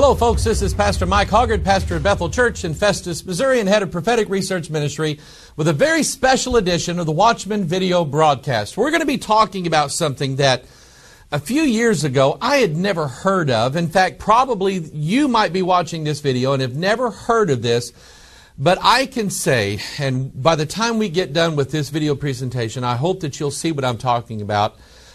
Hello, folks. This is Pastor Mike Hoggard, pastor at Bethel Church in Festus, Missouri, and head of prophetic research ministry with a very special edition of the Watchman video broadcast. We're going to be talking about something that a few years ago I had never heard of. In fact, probably you might be watching this video and have never heard of this. But I can say, and by the time we get done with this video presentation, I hope that you'll see what I'm talking about.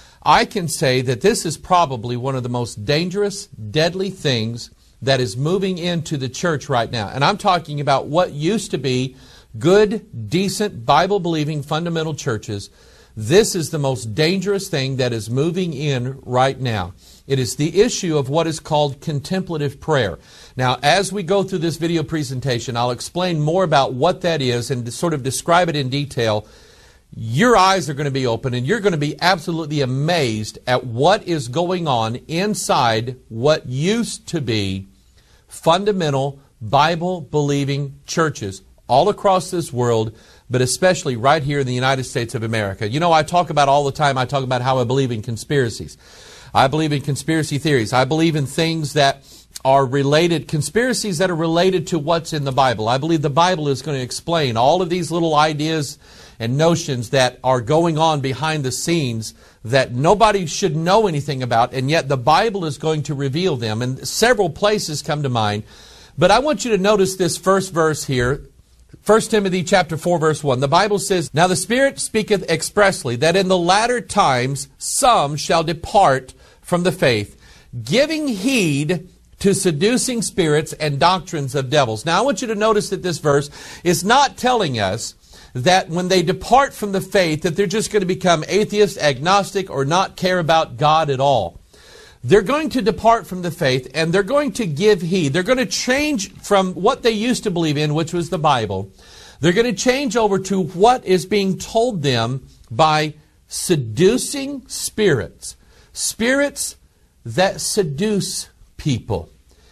I can say that this is probably one of the most dangerous, deadly things that is moving into the church right now. And I'm talking about what used to be good, decent, Bible-believing, fundamental churches. This is the most dangerous thing that is moving in right now. It is the issue of what is called contemplative prayer. Now, as we go through this video presentation, I'll explain more about what that is and sort of describe it in detail. Your eyes are going to be open and you're going to be absolutely amazed at what is going on inside what used to be fundamental Bible-believing churches all across this world, but especially right here in the United States of America. You know, I talk about all the time, I talk about how I believe in conspiracies. I believe in conspiracy theories. I believe in things that are related, conspiracies that are related to what's in the Bible. I believe the Bible is going to explain all of these little ideas and notions that are going on behind the scenes that nobody should know anything about, and yet the Bible is going to reveal them. And several places come to mind. But I want you to notice this first verse here, 1 Timothy chapter 4, verse 1. The Bible says, "Now the Spirit speaketh expressly, that in the latter times some shall depart from the faith, giving heed to seducing spirits and doctrines of devils." Now I want you to notice that this verse is not telling us that when they depart from the faith that they're just going to become atheist, agnostic, or not care about God at all. They're going to depart from the faith and they're going to give heed. They're going to change from what they used to believe in, which was the Bible. They're going to change over to what is being told them by seducing spirits. Spirits that seduce people.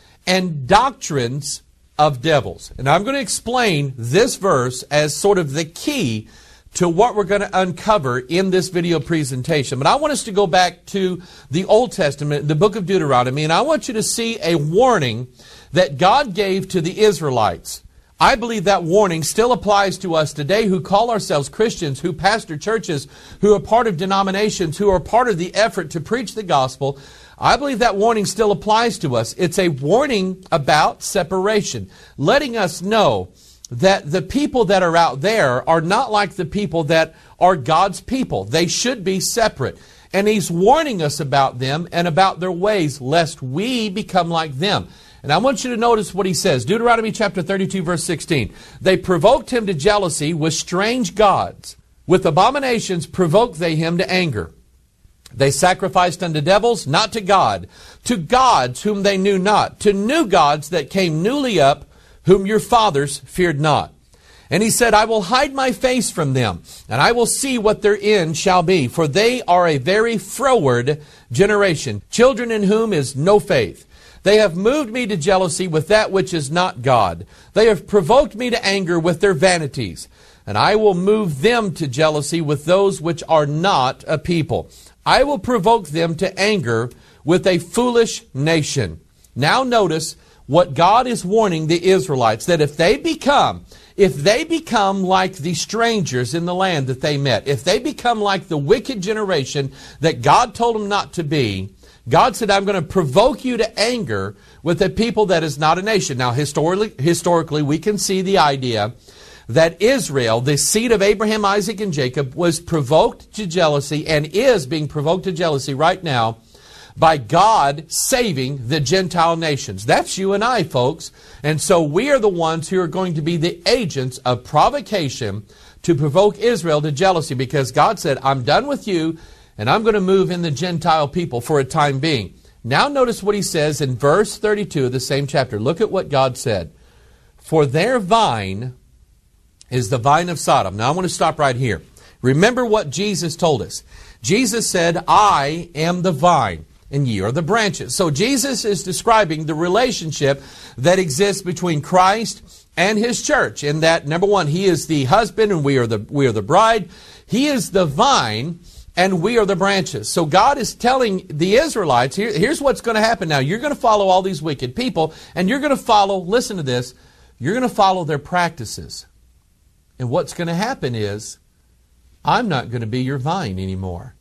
And doctrines of devils. And I'm going to explain this verse as sort of the key to what we're going to uncover in this video presentation. But I want us to go back to the Old Testament, the book of Deuteronomy, and I want you to see a warning that God gave to the Israelites. I believe that warning still applies to us today who call ourselves Christians, who pastor churches, who are part of denominations, who are part of the effort to preach the gospel. I believe that warning still applies to us. It's a warning about separation, letting us know that the people that are out there are not like the people that are God's people. They should be separate. And He's warning us about them and about their ways, lest we become like them. And I want you to notice what He says. Deuteronomy chapter 32, verse 16. "They provoked him to jealousy with strange gods. With abominations provoked they him to anger. They sacrificed unto devils, not to God, to gods whom they knew not, to new gods that came newly up, whom your fathers feared not. And He said, I will hide my face from them, and I will see what their end shall be, for they are a very froward generation, children in whom is no faith. They have moved me to jealousy with that which is not God. They have provoked me to anger with their vanities, and I will move them to jealousy with those which are not a people. I will provoke them to anger with a foolish nation." Now notice what God is warning the Israelites, that if they become like the strangers in the land that they met, if they become like the wicked generation that God told them not to be, God said, I'm going to provoke you to anger with a people that is not a nation. Now, historically, we can see the idea that Israel, the seed of Abraham, Isaac, and Jacob, was provoked to jealousy and is being provoked to jealousy right now by God saving the Gentile nations. That's you and I, folks. And so we are the ones who are going to be the agents of provocation to provoke Israel to jealousy, because God said, I'm done with you and I'm going to move in the Gentile people for a time being. Now notice what He says in verse 32 of the same chapter. Look at what God said. "For their vine is the vine of Sodom." Now I want to stop right here. Remember what Jesus told us. Jesus said, I am the vine, and ye are the branches. So Jesus is describing the relationship that exists between Christ and His church, in that, number one, He is the husband and we are the bride. He is the vine, and we are the branches. So God is telling the Israelites, here's what's going to happen now. You're going to follow all these wicked people, and you're going to follow, listen to this, you're going to follow their practices. And what's going to happen is, I'm not going to be your vine anymore.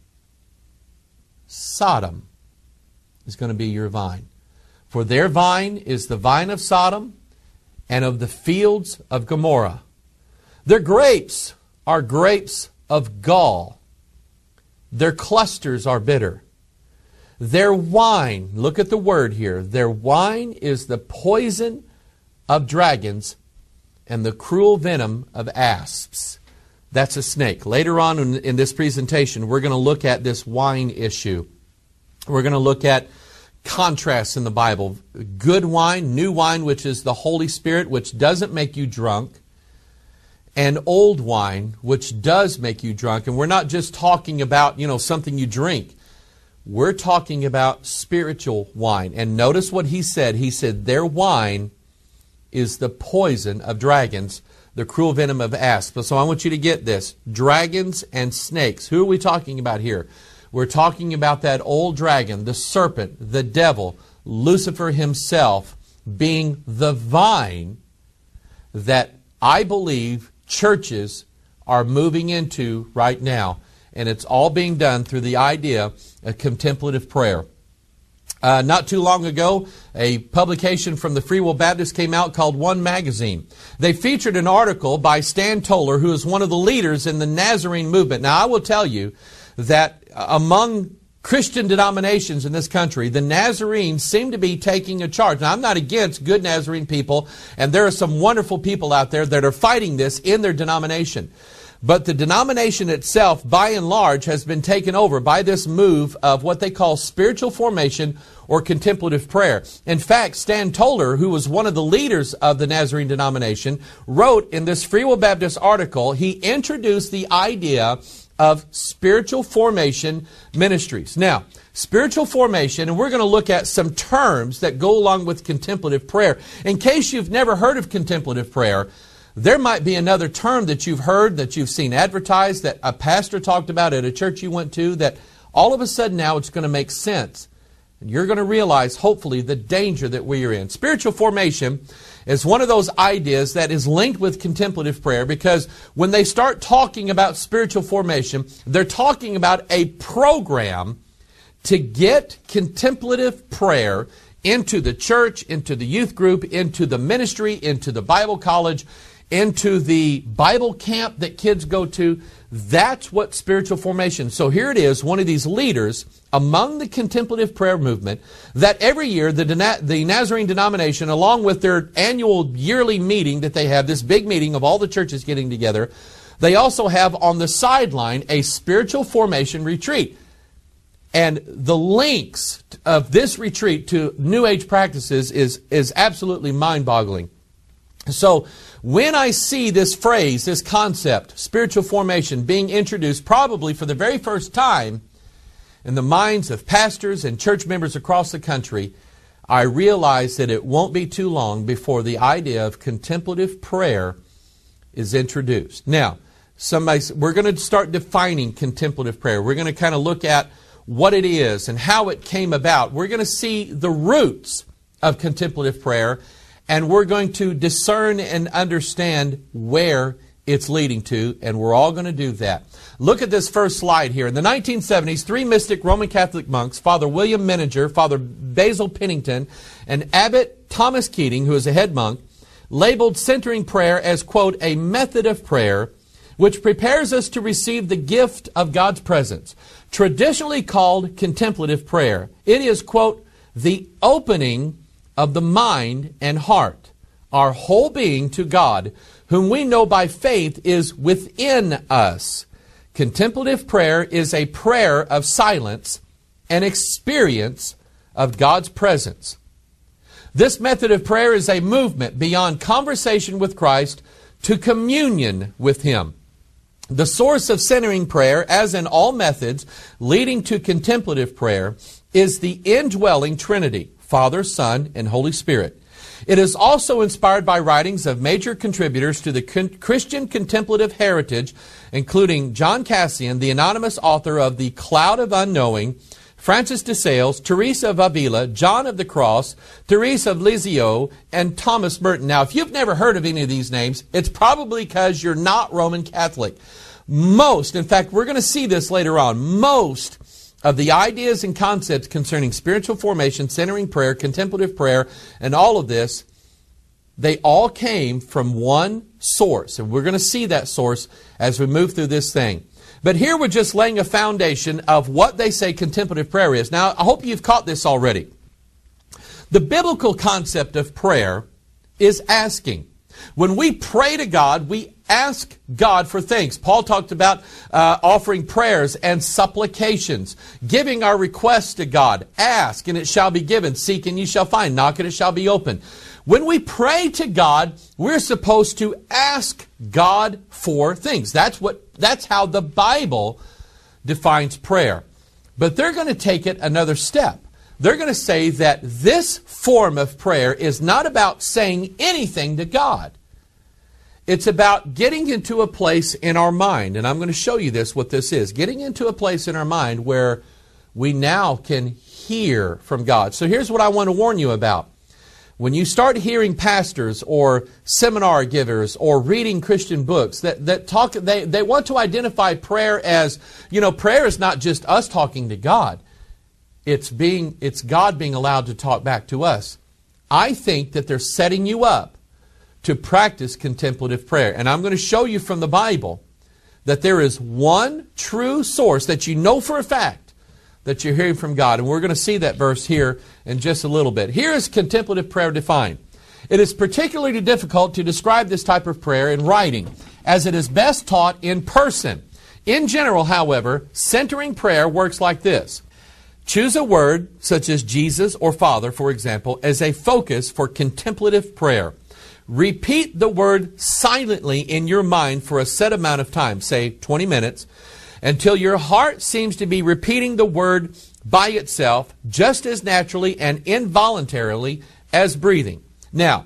Sodom is going to be your vine. For their vine is the vine of Sodom and of the fields of Gomorrah. Their grapes are grapes of gall. Their clusters are bitter. Their wine, look at the word here, their wine is the poison of dragons and the cruel venom of asps. That's a snake. Later on in this presentation, we're going to look at this wine issue. We're going to look at contrasts in the Bible. Good wine, new wine, which is the Holy Spirit, which doesn't make you drunk, and old wine, which does make you drunk. And we're not just talking about, something you drink. We're talking about spiritual wine. And notice what he said. He said, their wine is the poison of dragons, the cruel venom of asps. So I want you to get this. Dragons and snakes. Who are we talking about here? We're talking about that old dragon, the serpent, the devil, Lucifer himself, being the vine that I believe churches are moving into right now. And it's all being done through the idea of contemplative prayer. Not too long ago, a publication from the Free Will Baptist came out called One Magazine. They featured an article by Stan Toller, who is one of the leaders in the Nazarene movement. Now, I will tell you that among Christian denominations in this country, the Nazarenes seem to be taking a charge. Now, I'm not against good Nazarene people, and there are some wonderful people out there that are fighting this in their denomination. But the denomination itself, by and large, has been taken over by this move of what they call spiritual formation or contemplative prayer. In fact, Stan Toller, who was one of the leaders of the Nazarene denomination, wrote in this Free Will Baptist article, he introduced the idea of spiritual formation ministries. Now, spiritual formation, and we're going to look at some terms that go along with contemplative prayer. In case you've never heard of contemplative prayer, there might be another term that you've heard, that you've seen advertised, that a pastor talked about at a church you went to, that all of a sudden now it's going to make sense. And you're going to realize, hopefully, the danger that we are in. Spiritual formation is one of those ideas that is linked with contemplative prayer, because when they start talking about spiritual formation, they're talking about a program to get contemplative prayer into the church, into the youth group, into the ministry, into the Bible college, into the Bible camp that kids go to. That's what spiritual formation. So here it is, one of these leaders among the contemplative prayer movement, that every year the Nazarene denomination, along with their annual yearly meeting that they have, this big meeting of all the churches getting together, they also have on the sideline a spiritual formation retreat. And the links of this retreat to New Age practices is absolutely mind-boggling. So when I see this phrase, this concept, spiritual formation, being introduced probably for the very first time in the minds of pastors and church members across the country, I realize that it won't be too long before the idea of contemplative prayer is introduced. Now, we're going to start defining contemplative prayer. We're going to kind of look at what it is and how it came about. We're going to see the roots of contemplative prayer, and we're going to discern and understand where it's leading to, and we're all going to do that. Look at this first slide here. In the 1970s, three mystic Roman Catholic monks, Father William Meninger, Father Basil Pennington, and Abbot Thomas Keating, who is a head monk, labeled centering prayer as, quote, a method of prayer which prepares us to receive the gift of God's presence, traditionally called contemplative prayer. It is, quote, the opening of the mind and heart, our whole being to God, whom we know by faith is within us. Contemplative prayer is a prayer of silence and experience of God's presence. This method of prayer is a movement beyond conversation with Christ to communion with Him. The source of centering prayer, as in all methods leading to contemplative prayer, is the indwelling Trinity, Father, Son, and Holy Spirit. It is also inspired by writings of major contributors to the Christian contemplative heritage, including John Cassian, the anonymous author of The Cloud of Unknowing, Francis de Sales, Teresa of Avila, John of the Cross, Teresa of Lisieux, and Thomas Merton. Now, if you've never heard of any of these names, it's probably because you're not Roman Catholic. Most, in fact, we're going to see this later on, most of the ideas and concepts concerning spiritual formation, centering prayer, contemplative prayer, and all of this, they all came from one source. And we're going to see that source as we move through this thing. But here we're just laying a foundation of what they say contemplative prayer is. Now, I hope you've caught this already. The biblical concept of prayer is asking. When we pray to God, we ask God for things. Paul talked about offering prayers and supplications, giving our requests to God. Ask, and it shall be given. Seek, and ye shall find. Knock, and it shall be opened. When we pray to God, we're supposed to ask God for things. That's how the Bible defines prayer. But they're going to take it another step. They're going to say that this form of prayer is not about saying anything to God. It's about getting into a place in our mind, and I'm going to show you what this is. Getting into a place in our mind where we now can hear from God. So here's what I want to warn you about. When you start hearing pastors or seminar givers or reading Christian books that talk, they want to identify prayer as, prayer is not just us talking to God. It's God being allowed to talk back to us. I think that they're setting you up to practice contemplative prayer. And I'm going to show you from the Bible that there is one true source that you know for a fact that you're hearing from God. And we're going to see that verse here in just a little bit. Here is contemplative prayer defined. It is particularly difficult to describe this type of prayer in writing, as it is best taught in person. In general, however, centering prayer works like this. Choose a word, such as Jesus or Father, for example, as a focus for contemplative prayer. Repeat the word silently in your mind for a set amount of time, say 20 minutes, until your heart seems to be repeating the word by itself just as naturally and involuntarily as breathing. Now,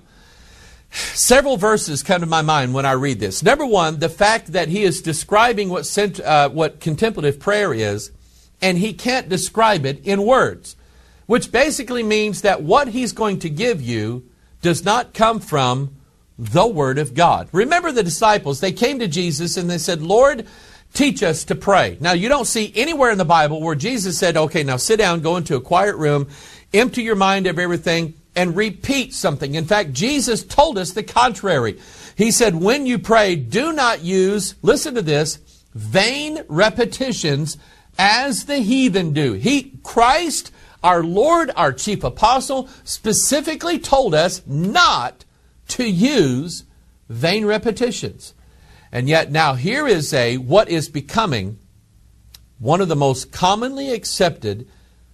several verses come to my mind when I read this. Number one, the fact that he is describing what contemplative prayer is, and he can't describe it in words, which basically means that what he's going to give you does not come from the Word of God. Remember the disciples, they came to Jesus and they said, Lord, teach us to pray. Now, you don't see anywhere in the Bible where Jesus said, okay, now sit down, go into a quiet room, empty your mind of everything, and repeat something. In fact, Jesus told us the contrary. He said, when you pray, do not use, listen to this, vain repetitions as the heathen do. Christ, our Lord, our chief apostle, specifically told us not to use vain repetitions. And yet now here is what is becoming one of the most commonly accepted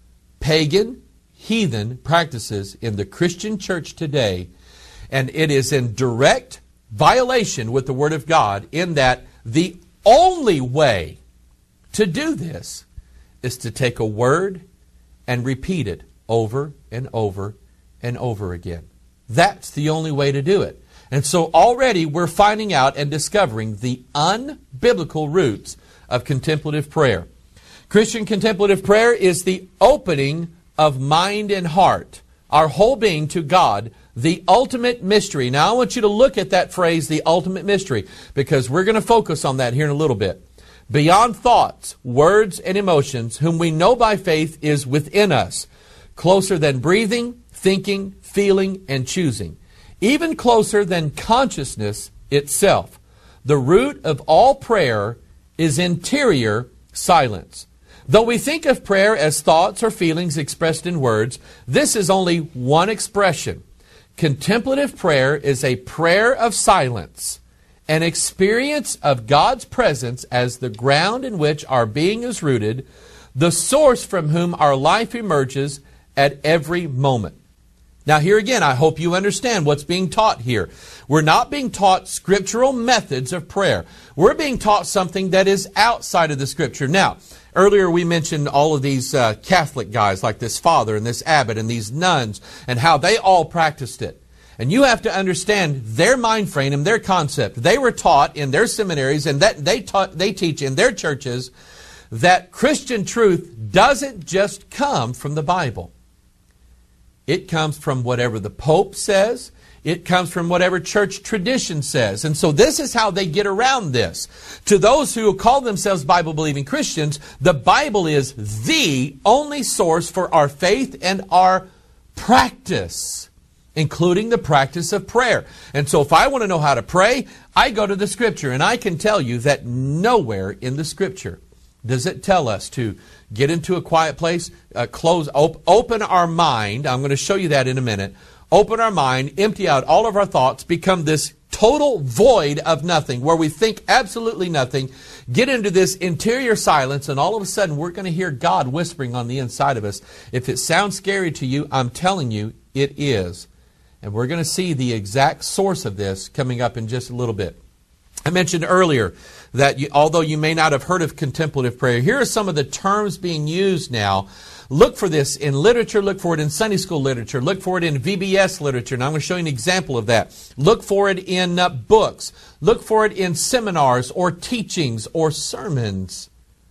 pagan, heathen practices in the Christian church today. And it is in direct violation with the Word of God, in that the only way to do this is to take a word and repeat it over and over and over again. That's the only way to do it. And so already we're finding out and discovering the unbiblical roots of contemplative prayer. Christian contemplative prayer is the opening of mind and heart, our whole being to God, the ultimate mystery. Now I want you to look at that phrase, the ultimate mystery, because we're going to focus on that here in a little bit. Beyond thoughts, words, and emotions, whom we know by faith is within us, closer than breathing, thinking, feeling, and choosing. Even closer than consciousness itself. The root of all prayer is interior silence. Though we think of prayer as thoughts or feelings expressed in words, this is only one expression. Contemplative prayer is a prayer of silence, an experience of God's presence as the ground in which our being is rooted, the source from whom our life emerges at every moment. Now here again, I hope you understand what's being taught here. We're not being taught scriptural methods of prayer. We're being taught something that is outside of the Scripture. Now, earlier we mentioned all of these Catholic guys like this father and this abbot and these nuns and how they all practiced it. And you have to understand their mind frame and their concept. They were taught in their seminaries and that they teach in their churches that Christian truth doesn't just come from the Bible. It comes from whatever the Pope says. It comes from whatever church tradition says. And so this is how they get around this. To those who call themselves Bible-believing Christians, the Bible is the only source for our faith and our practice, including the practice of prayer. And so if I want to know how to pray, I go to the Scripture. And I can tell you that nowhere in the Scripture does it tell us to get into a quiet place, open our mind. I'm going to show you that in a minute. Open our mind, empty out all of our thoughts, become this total void of nothing, where we think absolutely nothing, get into this interior silence, and all of a sudden we're going to hear God whispering on the inside of us. If it sounds scary to you, I'm telling you, it is. And we're going to see the exact source of this coming up in just a little bit. I mentioned earlier that although you may not have heard of contemplative prayer, here are some of the terms being used now. Look for this in literature, look for it in Sunday school literature, look for it in VBS literature, and I'm going to show you an example of that. Look for it in books, look for it in seminars or teachings or sermons.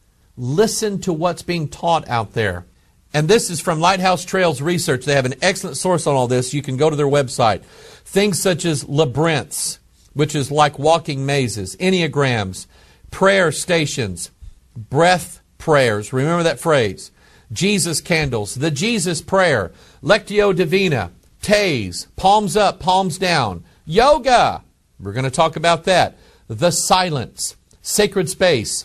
Listen to what's being taught out there. And this is from Lighthouse Trails Research. They have an excellent source on all this. You can go to their website. Things such as labyrinths, which is like walking mazes, enneagrams, prayer stations, breath prayers. Remember that phrase. Jesus candles, the Jesus prayer, Lectio Divina, Tays, palms up, palms down, yoga. We're going to talk about that. The silence, sacred space,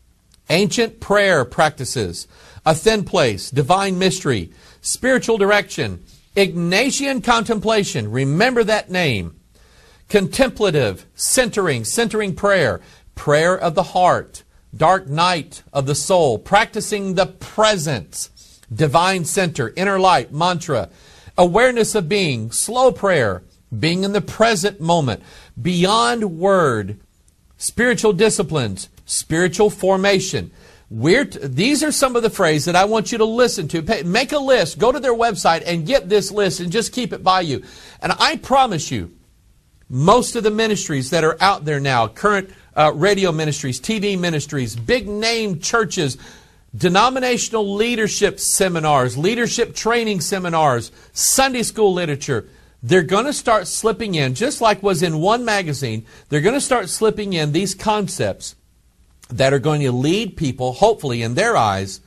ancient prayer practices, a thin place, divine mystery, spiritual direction, Ignatian contemplation. Remember that name. Contemplative, centering prayer, prayer of the heart, dark night of the soul, practicing the presence, divine center, inner light, mantra, awareness of being, slow prayer, being in the present moment, beyond word, spiritual disciplines, spiritual formation. These are some of the phrases that I want you to listen to. Make a list, go to their website and get this list and just keep it by you. And I promise you, most of the ministries that are out there now, current radio ministries, TV ministries, big name churches, denominational leadership seminars, leadership training seminars, Sunday school literature, they're going to start slipping in, just like was in one magazine, they're going to start slipping in these concepts that are going to lead people, hopefully in their eyes,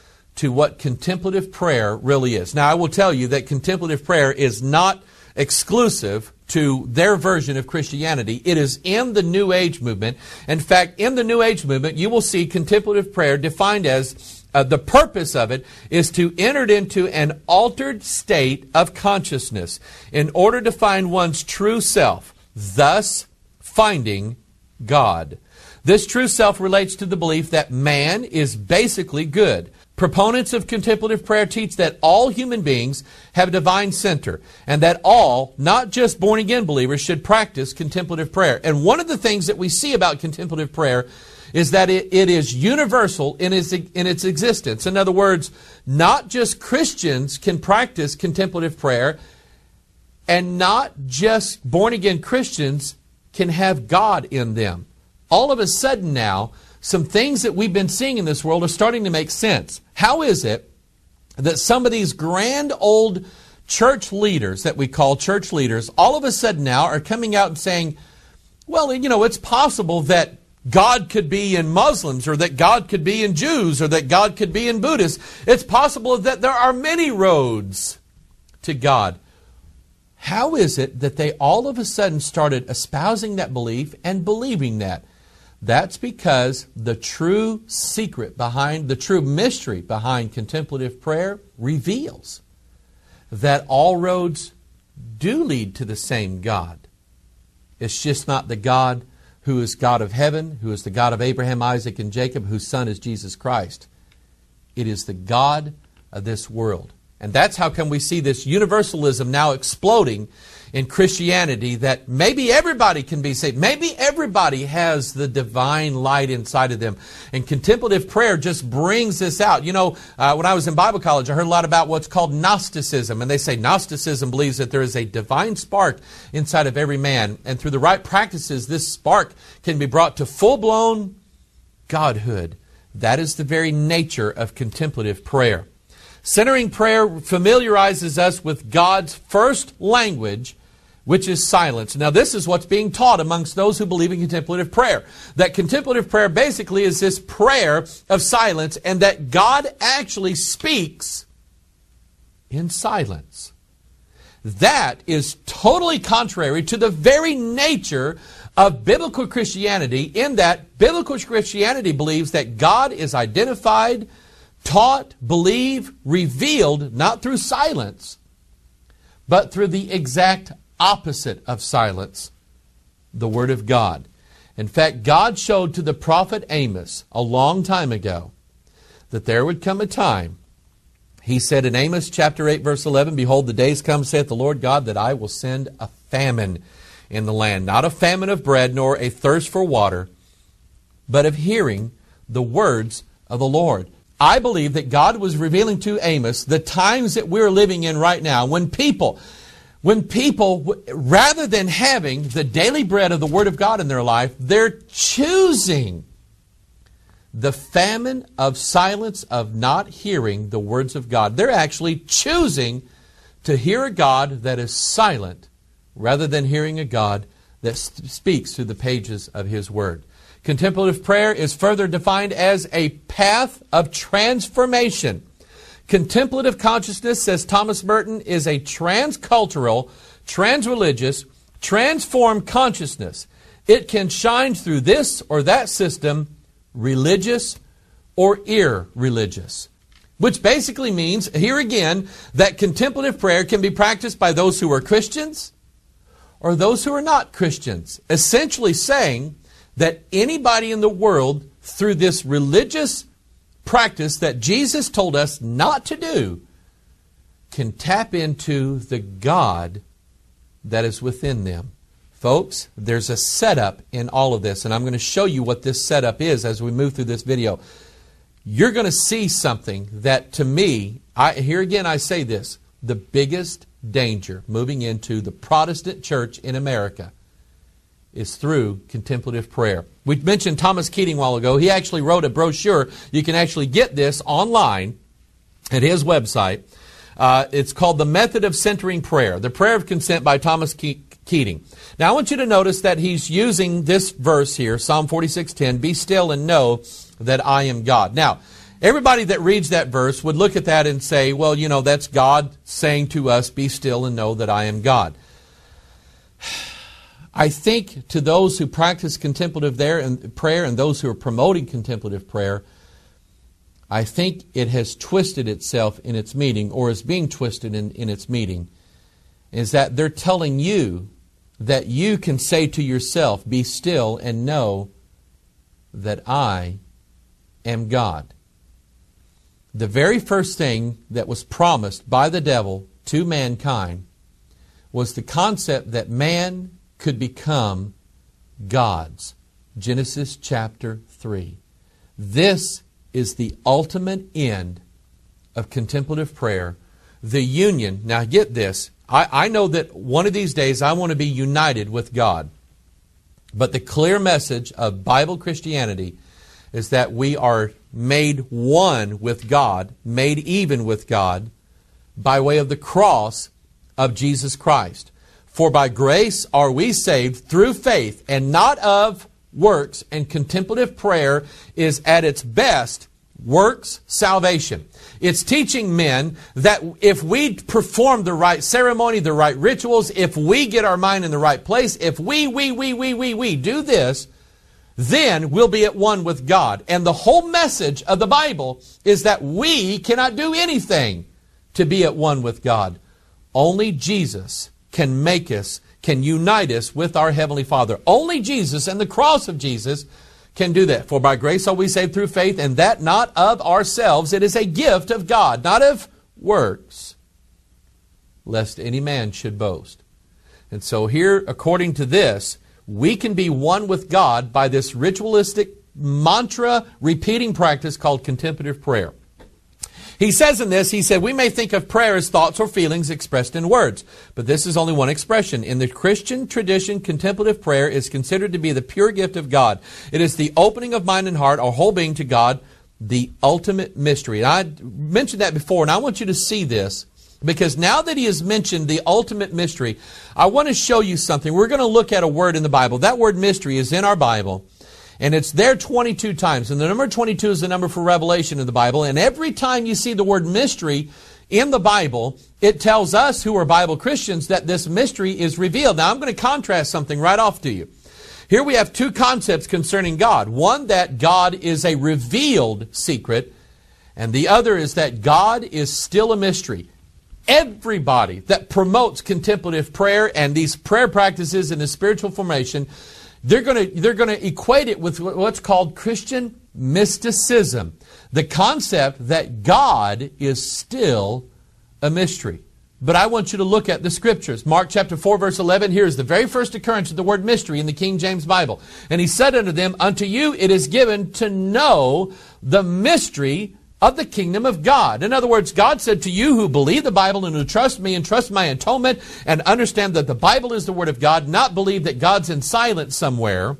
to what contemplative prayer really is. Now, I will tell you that contemplative prayer is not exclusive to their version of Christianity. It is in the New Age movement. In fact, in the New Age movement, you will see contemplative prayer defined as the purpose of it is to enter into an altered state of consciousness in order to find one's true self, thus finding God. This true self relates to the belief that man is basically good. Proponents of contemplative prayer teach that all human beings have a divine center and that all, not just born-again believers, should practice contemplative prayer. And one of the things that we see about contemplative prayer is that it is universal in its existence. In other words, not just Christians can practice contemplative prayer, and not just born-again Christians can have God in them. All of a sudden now, some things that we've been seeing in this world are starting to make sense. How is it that some of these grand old church leaders that we call church leaders, all of a sudden now are coming out and saying, well, you know, it's possible that God could be in Muslims, or that God could be in Jews, or that God could be in Buddhists. It's possible that there are many roads to God. How is it that they all of a sudden started espousing that belief and believing that? That's because the true secret behind, the true mystery behind contemplative prayer reveals that all roads do lead to the same God. It's just not the God who is God of heaven, who is the God of Abraham, Isaac, and Jacob, whose son is Jesus Christ. It is the God of this world. And that's how come we see this universalism now exploding in Christianity, that maybe everybody can be saved. Maybe everybody has the divine light inside of them. And contemplative prayer just brings this out. You know, when I was in Bible college, I heard a lot about what's called Gnosticism. And they say Gnosticism believes that there is a divine spark inside of every man. And through the right practices, this spark can be brought to full-blown godhood. That is the very nature of contemplative prayer. Centering prayer familiarizes us with God's first language, which is silence. Now, this is what's being taught amongst those who believe in contemplative prayer. That contemplative prayer basically is this prayer of silence, and that God actually speaks in silence. That is totally contrary to the very nature of biblical Christianity, in that biblical Christianity believes that God is identified, taught, believed, revealed, not through silence, but through the exact opposite of silence, the Word of God. In fact, God showed to the prophet Amos a long time ago that there would come a time, he said in Amos chapter 8 verse 11, "Behold, the days come, saith the Lord God, that I will send a famine in the land, not a famine of bread, nor a thirst for water, but of hearing the words of the Lord." I believe that God was revealing to Amos the times that we're living in right now, when people, rather than having the daily bread of the Word of God in their life, they're choosing the famine of silence, of not hearing the words of God. They're actually choosing to hear a God that is silent rather than hearing a God that speaks through the pages of His Word. Contemplative prayer is further defined as a path of transformation. Contemplative consciousness, says Thomas Merton, is a transcultural, transreligious, transformed consciousness. It can shine through this or that system, religious or irreligious. Which basically means, here again, that contemplative prayer can be practiced by those who are Christians or those who are not Christians. Essentially saying that anybody in the world, through this religious practice that Jesus told us not to do, can tap into the God that is within them. Folks, there's a setup in all of this, and I'm going to show you what this setup is as we move through this video. You're going to see something that, to me, here again I say this, the biggest danger moving into the Protestant church in America is through contemplative prayer. We mentioned Thomas Keating a while ago. He actually wrote a brochure. You can actually get this online at his website. It's called The Method of Centering Prayer, The Prayer of Consent by Thomas Keating. Now I want you to notice that he's using this verse here, Psalm 46:10, "Be still and know that I am God." Now, everybody that reads that verse would look at that and say, well, you know, that's God saying to us, be still and know that I am God. I think to those who practice contemplative prayer and those who are promoting contemplative prayer, I think it has twisted itself in its meaning, or is being twisted in its meaning, is that they're telling you that you can say to yourself, be still and know that I am God. The very first thing that was promised by the devil to mankind was the concept that man could become gods. Genesis chapter 3. This is the ultimate end of contemplative prayer. The union. Now get this. I know that one of these days I want to be united with God. But the clear message of Bible Christianity is that we are made one with God, made even with God, by way of the cross of Jesus Christ. For by grace are we saved through faith, and not of works. And contemplative prayer is at its best works salvation. It's teaching men that if we perform the right ceremony, the right rituals, if we get our mind in the right place, if we do this, then we'll be at one with God. And the whole message of the Bible is that we cannot do anything to be at one with God. Only Jesus can make us, can unite us with our Heavenly Father. Only Jesus and the cross of Jesus can do that. For by grace are we saved through faith, and that not of ourselves. It is a gift of God, not of works, lest any man should boast. And so here, according to this, we can be one with God by this ritualistic mantra repeating practice called contemplative prayer. He says in this, he said, we may think of prayer as thoughts or feelings expressed in words, but this is only one expression. In the Christian tradition, contemplative prayer is considered to be the pure gift of God. It is the opening of mind and heart, our whole being to God, the ultimate mystery. And I mentioned that before, and I want you to see this, because now that he has mentioned the ultimate mystery, I want to show you something. We're going to look at a word in the Bible. That word mystery is in our Bible. And it's there 22 times. And the number 22 is the number for revelation in the Bible. And every time you see the word mystery in the Bible, it tells us who are Bible Christians that this mystery is revealed. Now, I'm going to contrast something right off to you. Here we have two concepts concerning God. One, that God is a revealed secret. And the other is that God is still a mystery. Everybody that promotes contemplative prayer and these prayer practices in the spiritual formation, they're going to equate it with what's called Christian mysticism. The concept that God is still a mystery. But I want you to look at the Scriptures. Mark chapter 4, verse 11. Here is the very first occurrence of the word mystery in the King James Bible. And he said unto them, unto you it is given to know the mystery of the kingdom of God. In other words, God said to you who believe the Bible and who trust me and trust my atonement and understand that the Bible is the Word of God, not believe that God's in silence somewhere,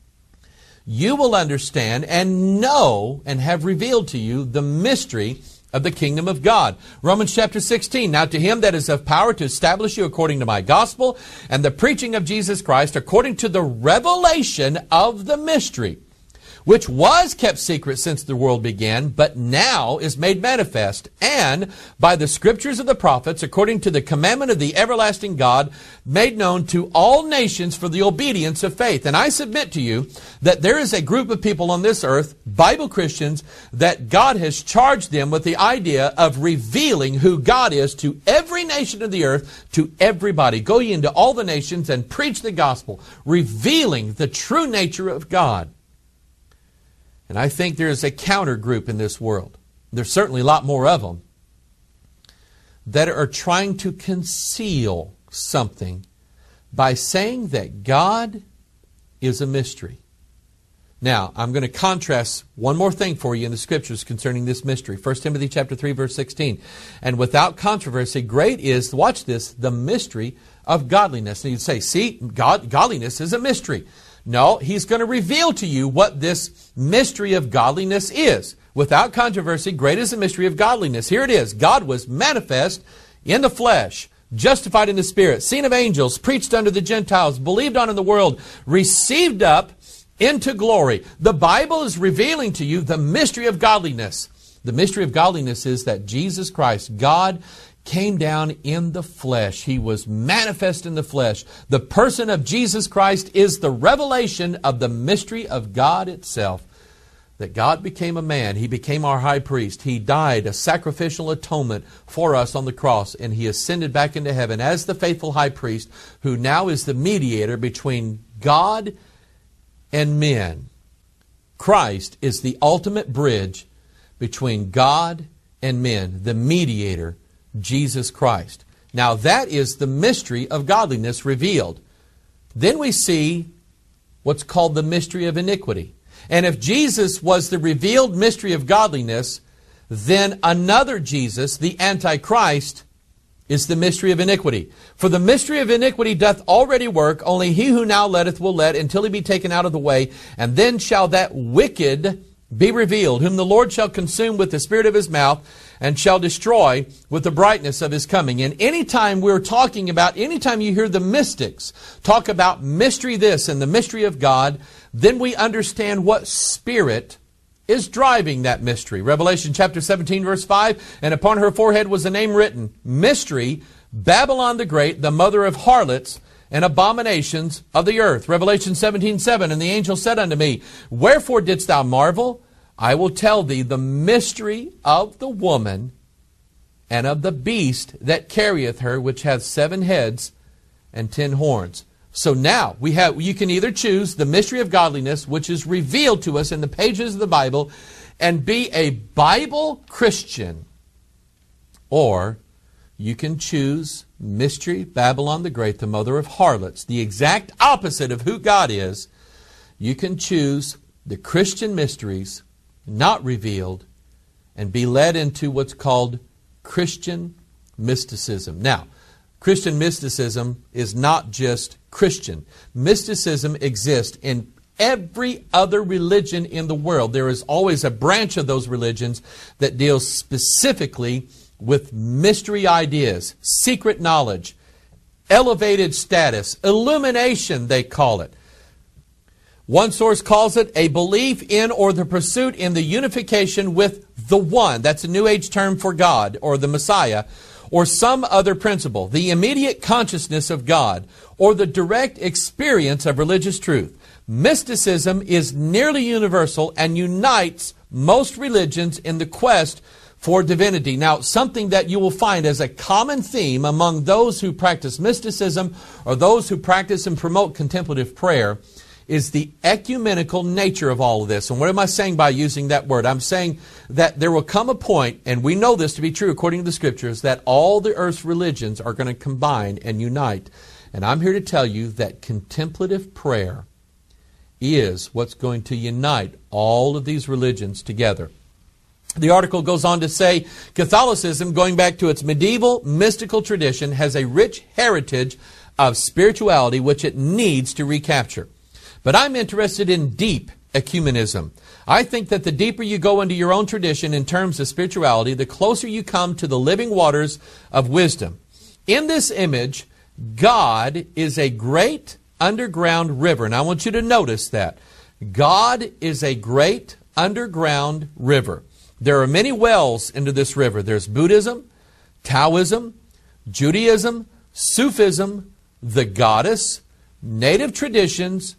you will understand and know and have revealed to you the mystery of the kingdom of God. Romans chapter 16, now to him that is of power to establish you according to my gospel and the preaching of Jesus Christ according to the revelation of the mystery, which was kept secret since the world began, but now is made manifest, and by the scriptures of the prophets, according to the commandment of the everlasting God, made known to all nations for the obedience of faith. And I submit to you that there is a group of people on this earth, Bible Christians, that God has charged them with the idea of revealing who God is to every nation of the earth, to everybody. Go ye into all the nations and preach the gospel, revealing the true nature of God. And I think there is a counter group in this world. There's certainly a lot more of them that are trying to conceal something by saying that God is a mystery. Now, I'm going to contrast one more thing for you in the Scriptures concerning this mystery. 1 Timothy chapter 3, verse 16. And without controversy, great is, watch this, the mystery of godliness. And you'd say, see, godliness is a mystery. No, he's going to reveal to you what this mystery of godliness is. Without controversy, great is the mystery of godliness. Here it is. God was manifest in the flesh, justified in the Spirit, seen of angels, preached unto the Gentiles, believed on in the world, received up into glory. The Bible is revealing to you the mystery of godliness. The mystery of godliness is that Jesus Christ, God, came down in the flesh. He was manifest in the flesh. The person of Jesus Christ is the revelation of the mystery of God itself. That God became a man. He became our high priest. He died a sacrificial atonement for us on the cross. And He ascended back into heaven as the faithful high priest who now is the mediator between God and men. Christ is the ultimate bridge between God and men. The mediator, Jesus Christ. Now that is the mystery of godliness revealed. Then we see what's called the mystery of iniquity. And if Jesus was the revealed mystery of godliness, then another Jesus, the Antichrist, is the mystery of iniquity. For the mystery of iniquity doth already work, only he who now letteth will let until he be taken out of the way, and then shall that wicked be revealed, whom the Lord shall consume with the spirit of His mouth, and shall destroy with the brightness of His coming. And anytime you hear the mystics talk about mystery this and the mystery of God, then we understand what spirit is driving that mystery. Revelation chapter 17, verse 5, and upon her forehead was a name written, Mystery, Babylon the Great, the mother of harlots and abominations of the earth. Revelation 17:7, and the angel said unto me, Wherefore didst thou marvel? I will tell thee the mystery of the woman and of the beast that carrieth her, which hath 7 heads and 10 horns. So now you can either choose the mystery of godliness, which is revealed to us in the pages of the Bible, and be a Bible Christian, Or you can choose Mystery Babylon the Great, the mother of harlots, the exact opposite of who God is. You can choose the Christian mysteries, not revealed, and be led into what's called Christian mysticism. Now, Christian mysticism is not just Christian. Mysticism exists in every other religion in the world. There is always a branch of those religions that deals specifically with mystery ideas, secret knowledge, elevated status, illumination, they call it. One source calls it a belief in or the pursuit in the unification with the One. That's a New Age term for God or the Messiah, or some other principle, the immediate consciousness of God, or the direct experience of religious truth. Mysticism is nearly universal and unites most religions in the quest for divinity. Now, something that you will find as a common theme among those who practice mysticism or those who practice and promote contemplative prayer is the ecumenical nature of all of this. And what am I saying by using that word? I'm saying that there will come a point, and we know this to be true according to the Scriptures, that all the earth's religions are going to combine and unite. And I'm here to tell you that contemplative prayer is what's going to unite all of these religions together. The article goes on to say, Catholicism, going back to its medieval mystical tradition, has a rich heritage of spirituality which it needs to recapture. But I'm interested in deep ecumenism. I think that the deeper you go into your own tradition in terms of spirituality, the closer you come to the living waters of wisdom. In this image, God is a great underground river. And I want you to notice that. God is a great underground river. There are many wells into this river. There's Buddhism, Taoism, Judaism, Sufism, the goddess, native traditions,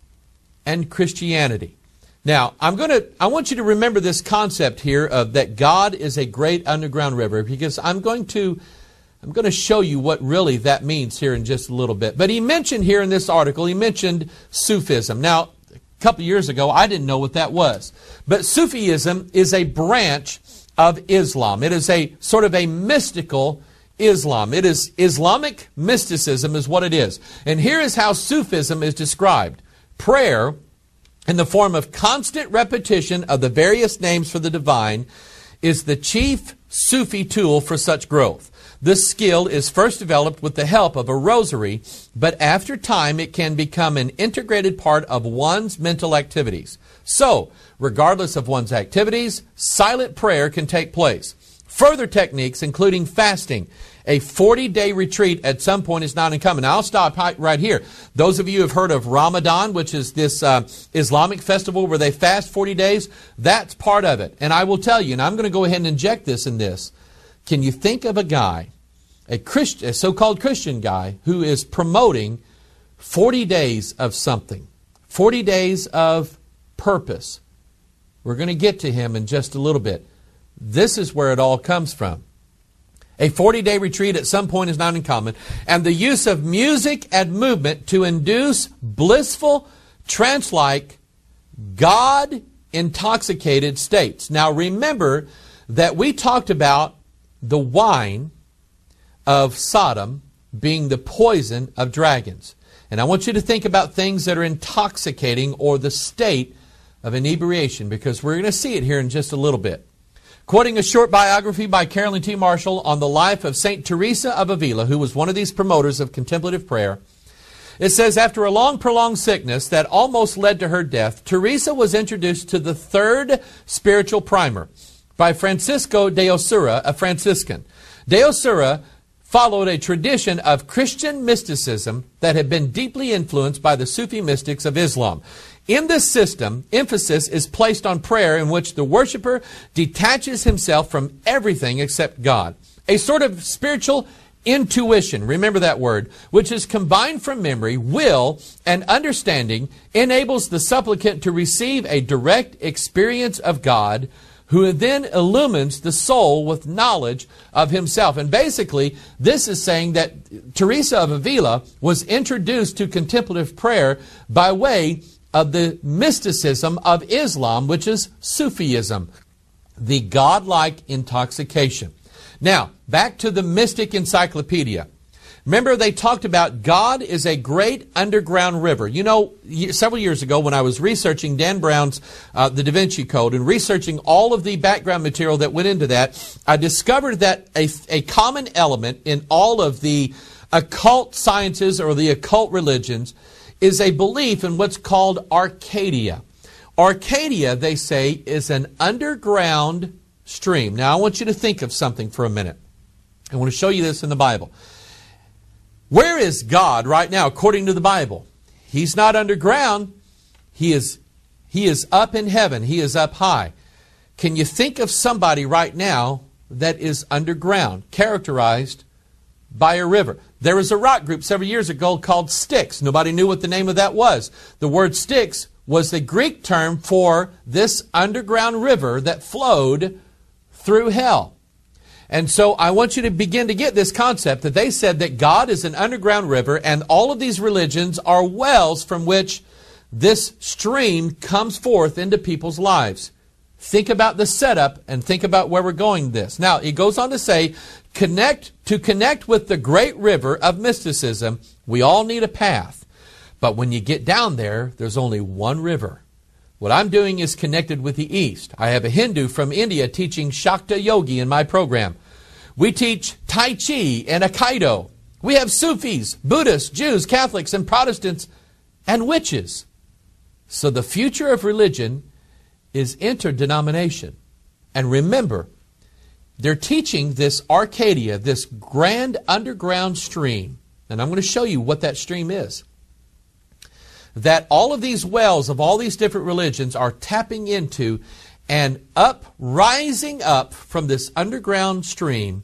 and Christianity. Now, I want you to remember this concept here of that God is a great underground river, because I'm going to show you what really that means here in just a little bit. But he mentioned here in this article, he mentioned Sufism. Now, a couple of years ago, I didn't know what that was. But Sufism is a branch of Islam. It is a sort of a mystical Islam. It is Islamic mysticism is what it is. And here is how Sufism is described. Prayer, in the form of constant repetition of the various names for the divine, is the chief Sufi tool for such growth. This skill is first developed with the help of a rosary, but after time it can become an integrated part of one's mental activities. So, regardless of one's activities, silent prayer can take place. Further techniques, including fasting, a 40-day retreat at some point is not uncommon. Now, I'll stop right here. Those of you who have heard of Ramadan, which is this Islamic festival where they fast 40 days, that's part of it. And I will tell you, and I'm going to go ahead and inject this in this. Can you think of a guy, a so-called Christian guy, who is promoting 40 days of something, 40 days of purpose? We're going to get to him in just a little bit. This is where it all comes from. A 40-day retreat at some point is not uncommon, and the use of music and movement to induce blissful, trance-like, God-intoxicated states. Now remember that we talked about the wine of Sodom being the poison of dragons. And I want you to think about things that are intoxicating or the state of inebriation, because we're going to see it here in just a little bit. Quoting a short biography by Carolyn T. Marshall on the life of St. Teresa of Avila, who was one of these promoters of contemplative prayer, it says, after a long, prolonged sickness that almost led to her death, Teresa was introduced to the third spiritual primer by Francisco de Osuna, a Franciscan. De Osuna followed a tradition of Christian mysticism that had been deeply influenced by the Sufi mystics of Islam. In this system, emphasis is placed on prayer in which the worshiper detaches himself from everything except God. A sort of spiritual intuition, remember that word, which is combined from memory, will, and understanding, enables the supplicant to receive a direct experience of God, who then illumines the soul with knowledge of himself. And basically, this is saying that Teresa of Avila was introduced to contemplative prayer by way of the mysticism of Islam, which is Sufism, the godlike intoxication. Now, back to the Mystic Encyclopedia. Remember, they talked about God is a great underground river. You know, several years ago when I was researching Dan Brown's The Da Vinci Code and researching all of the background material that went into that, I discovered that a common element in all of the occult sciences or the occult religions is a belief in what's called Arcadia. Arcadia, they say, is an underground stream. Now, I want you to think of something for a minute. I want to show you this in the Bible. Where is God right now, according to the Bible? He's not underground. He is up in heaven. He is up high. Can you think of somebody right now that is underground, characterized by a river? There was a rock group several years ago called Styx. Nobody knew what the name of that was. The word Styx was the Greek term for this underground river that flowed through hell. And so I want you to begin to get this concept that they said that God is an underground river and all of these religions are wells from which this stream comes forth into people's lives. Think about the setup and think about where we're going this. Now, it goes on to say, to connect with the great river of mysticism, we all need a path. But when you get down there, there's only one river. What I'm doing is connected with the East. I have a Hindu from India teaching Shakta Yogi in my program. We teach Tai Chi and Aikido. We have Sufis, Buddhists, Jews, Catholics, and Protestants, and witches. So the future of religion is interdenomination. And remember, they're teaching this Arcadia, this grand underground stream. And I'm going to show you what that stream is. That all of these wells of all these different religions are tapping into, and rising up from this underground stream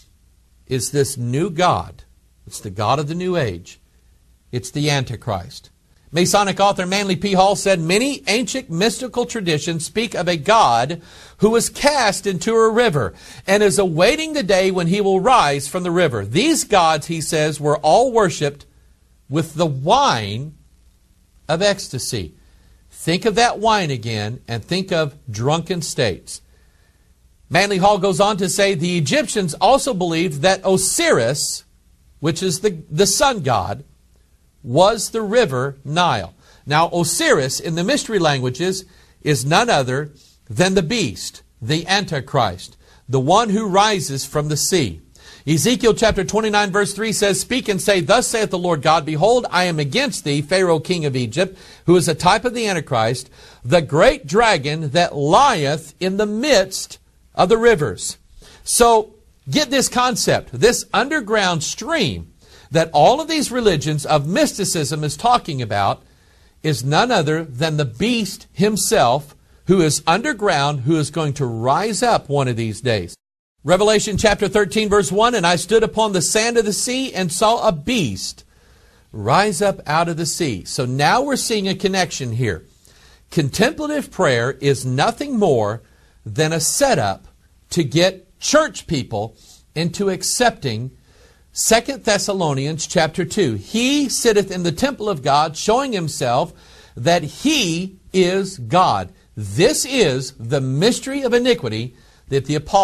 is this new God. It's the God of the New Age. It's the Antichrist. Masonic author Manly P. Hall said, many ancient mystical traditions speak of a God who was cast into a river and is awaiting the day when he will rise from the river. These gods, he says, were all worshipped with the wine of ecstasy. Think of that wine again and think of drunken states. Manly Hall goes on to say the Egyptians also believed that Osiris, which is the sun god, was the river Nile. Now, Osiris in the mystery languages is none other than the beast, the Antichrist, the one who rises from the sea. Ezekiel chapter 29 verse 3 says, speak and say, thus saith the Lord God, behold, I am against thee, Pharaoh king of Egypt, who is a type of the Antichrist, the great dragon that lieth in the midst of the rivers. So, get this concept, this underground stream that all of these religions of mysticism is talking about is none other than the beast himself, who is underground, who is going to rise up one of these days. Revelation chapter 13 verse 1, and I stood upon the sand of the sea and saw a beast rise up out of the sea. So now we're seeing a connection here. Contemplative prayer is nothing more than a setup to get church people into accepting 2 Thessalonians chapter 2. He sitteth in the temple of God, showing himself that he is God. This is the mystery of iniquity that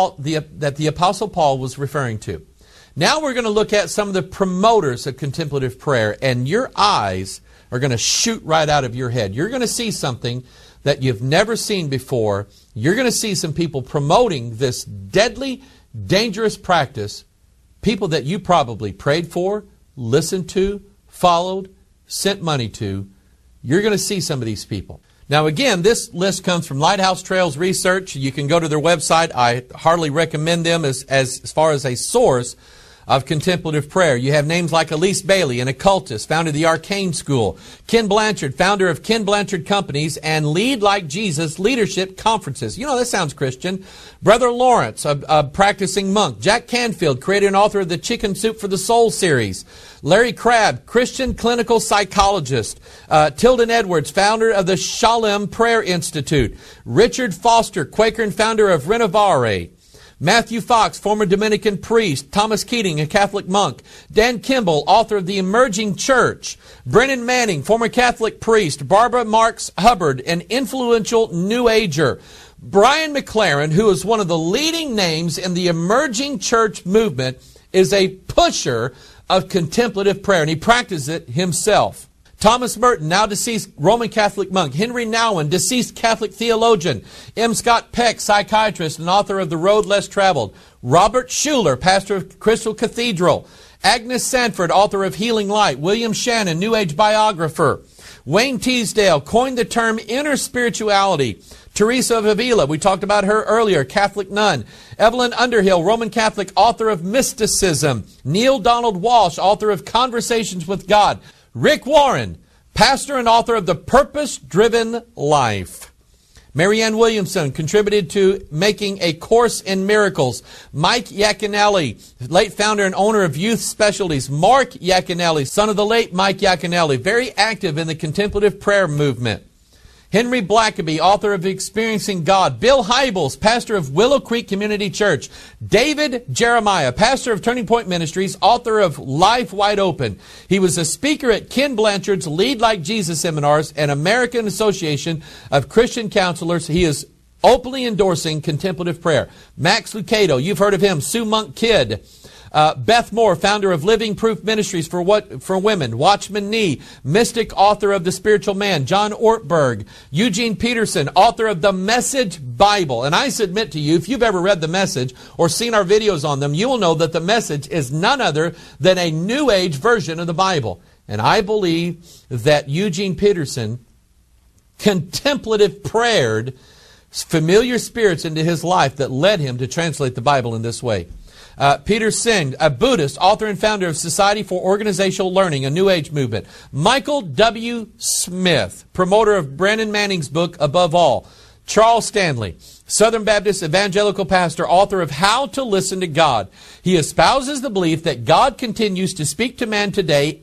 the Apostle Paul was referring to. Now we're going to look at some of the promoters of contemplative prayer, and your eyes are going to shoot right out of your head. You're going to see something that you've never seen before. You're going to see some people promoting this deadly, dangerous practice, people that you probably prayed for, listened to, followed, sent money to. You're going to see some of these people. Now again, this list comes from Lighthouse Trails Research. You can go to their website. I heartily recommend them as far as a source of contemplative prayer. You have names like Elise Bailey, an occultist, founded the Arcane School. Ken Blanchard, founder of Ken Blanchard Companies and Lead Like Jesus Leadership Conferences. You know, that sounds Christian. Brother Lawrence, a practicing monk. Jack Canfield, creator and author of the Chicken Soup for the Soul series. Larry Crabb, Christian clinical psychologist. Tilden Edwards, founder of the Shalem Prayer Institute. Richard Foster, Quaker and founder of Renovare. Matthew Fox, former Dominican priest. Thomas Keating, a Catholic monk. Dan Kimball, author of The Emerging Church. Brennan Manning, former Catholic priest. Barbara Marks Hubbard, an influential New Ager. Brian McLaren, who is one of the leading names in the emerging church movement, is a pusher of contemplative prayer, and he practices it himself. Thomas Merton, now deceased Roman Catholic monk. Henry Nouwen, deceased Catholic theologian. M. Scott Peck, psychiatrist and author of The Road Less Traveled. Robert Schuller, pastor of Crystal Cathedral. Agnes Sanford, author of Healing Light. William Shannon, New Age biographer. Wayne Teasdale coined the term inner spirituality. Teresa of Avila, we talked about her earlier, Catholic nun. Evelyn Underhill, Roman Catholic, author of Mysticism. Neil Donald Walsh, author of Conversations with God. Rick Warren, pastor and author of The Purpose-Driven Life. Marianne Williamson contributed to making A Course in Miracles. Mike Yaconelli, late founder and owner of Youth Specialties. Mark Yaconelli, son of the late Mike Yaconelli, very active in the contemplative prayer movement. Henry Blackaby, author of Experiencing God. Bill Hybels, pastor of Willow Creek Community Church. David Jeremiah, pastor of Turning Point Ministries, author of Life Wide Open. He was a speaker at Ken Blanchard's Lead Like Jesus seminars and American Association of Christian Counselors. He is openly endorsing contemplative prayer. Max Lucado, you've heard of him. Sue Monk Kidd. Beth Moore, founder of Living Proof Ministries for Women. Watchman Nee, mystic, author of The Spiritual Man. John Ortberg. Eugene Peterson, author of The Message Bible. And I submit to you, if you've ever read The Message or seen our videos on them, you will know that The Message is none other than a New Age version of the Bible. And I believe that Eugene Peterson contemplative prayered familiar spirits into his life that led him to translate the Bible in this way. Peter Singh, a Buddhist, author and founder of Society for Organizational Learning, a New Age movement. Michael W. Smith, promoter of Brandon Manning's book, Above All. Charles Stanley, Southern Baptist evangelical pastor, author of How to Listen to God. He espouses the belief that God continues to speak to man today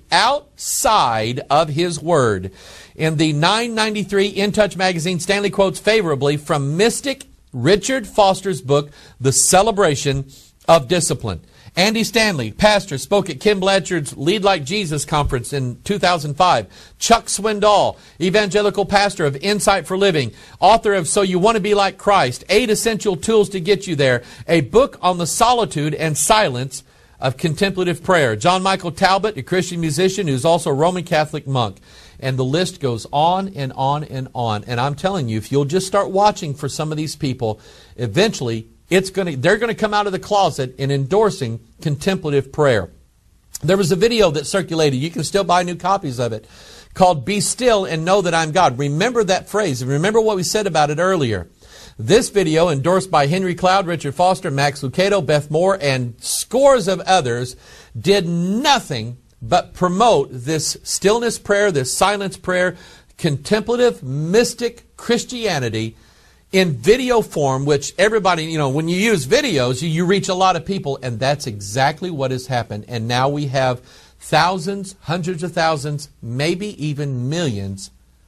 outside of His Word. In the 993 In Touch magazine, Stanley quotes favorably from mystic Richard Foster's book, The Celebration of Discipline. Andy Stanley, pastor, spoke at Ken Blanchard's Lead Like Jesus conference in 2005. Chuck Swindoll, evangelical pastor of Insight for Living, author of So You Want to Be Like Christ, 8 Essential Tools to Get You There, a book on the solitude and silence of contemplative prayer. John Michael Talbot, a Christian musician who's also a Roman Catholic monk. And the list goes on and on and on. And I'm telling you, if you'll just start watching for some of these people, eventually they're going to come out of the closet in endorsing contemplative prayer. There was a video that circulated. You can still buy new copies of it, called Be Still and Know That I'm God. Remember that phrase. Remember what we said about it earlier. This video, endorsed by Henry Cloud, Richard Foster, Max Lucado, Beth Moore, and scores of others, did nothing but promote this stillness prayer, this silence prayer, contemplative, mystic Christianity in video form, which everybody, when you use videos, you reach a lot of people, and that's exactly what has happened. And now we have thousands, hundreds of thousands, maybe even millions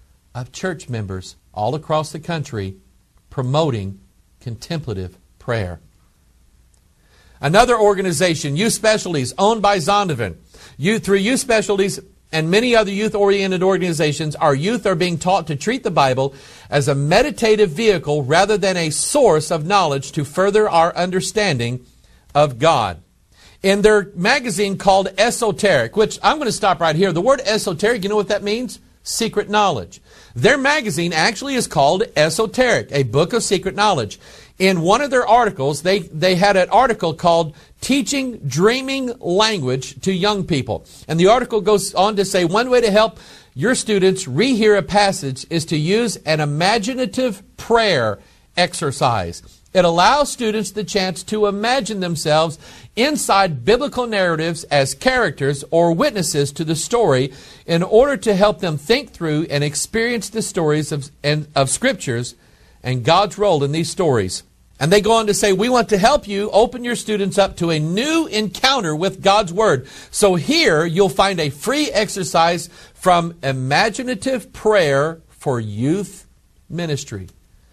of church members all across the country promoting contemplative prayer. Another organization, Youth Specialties, owned by Zondervan. Through Youth Specialties and many other youth-oriented organizations, our youth are being taught to treat the Bible as a meditative vehicle rather than a source of knowledge to further our understanding of God. In their magazine called Esoteric, which I'm going to stop right here. The word esoteric, you know what that means? Secret knowledge. Their magazine actually is called Esoteric, a book of secret knowledge. In one of their articles, they had an article called Teaching Dreaming Language to Young People. And the article goes on to say, one way to help your students rehear a passage is to use an imaginative prayer exercise. It allows students the chance to imagine themselves inside biblical narratives as characters or witnesses to the story in order to help them think through and experience the stories of Scriptures and God's role in these stories. And they go on to say, we want to help you open your students up to a new encounter with God's Word. So here you'll find a free exercise from Imaginative Prayer for Youth Ministry.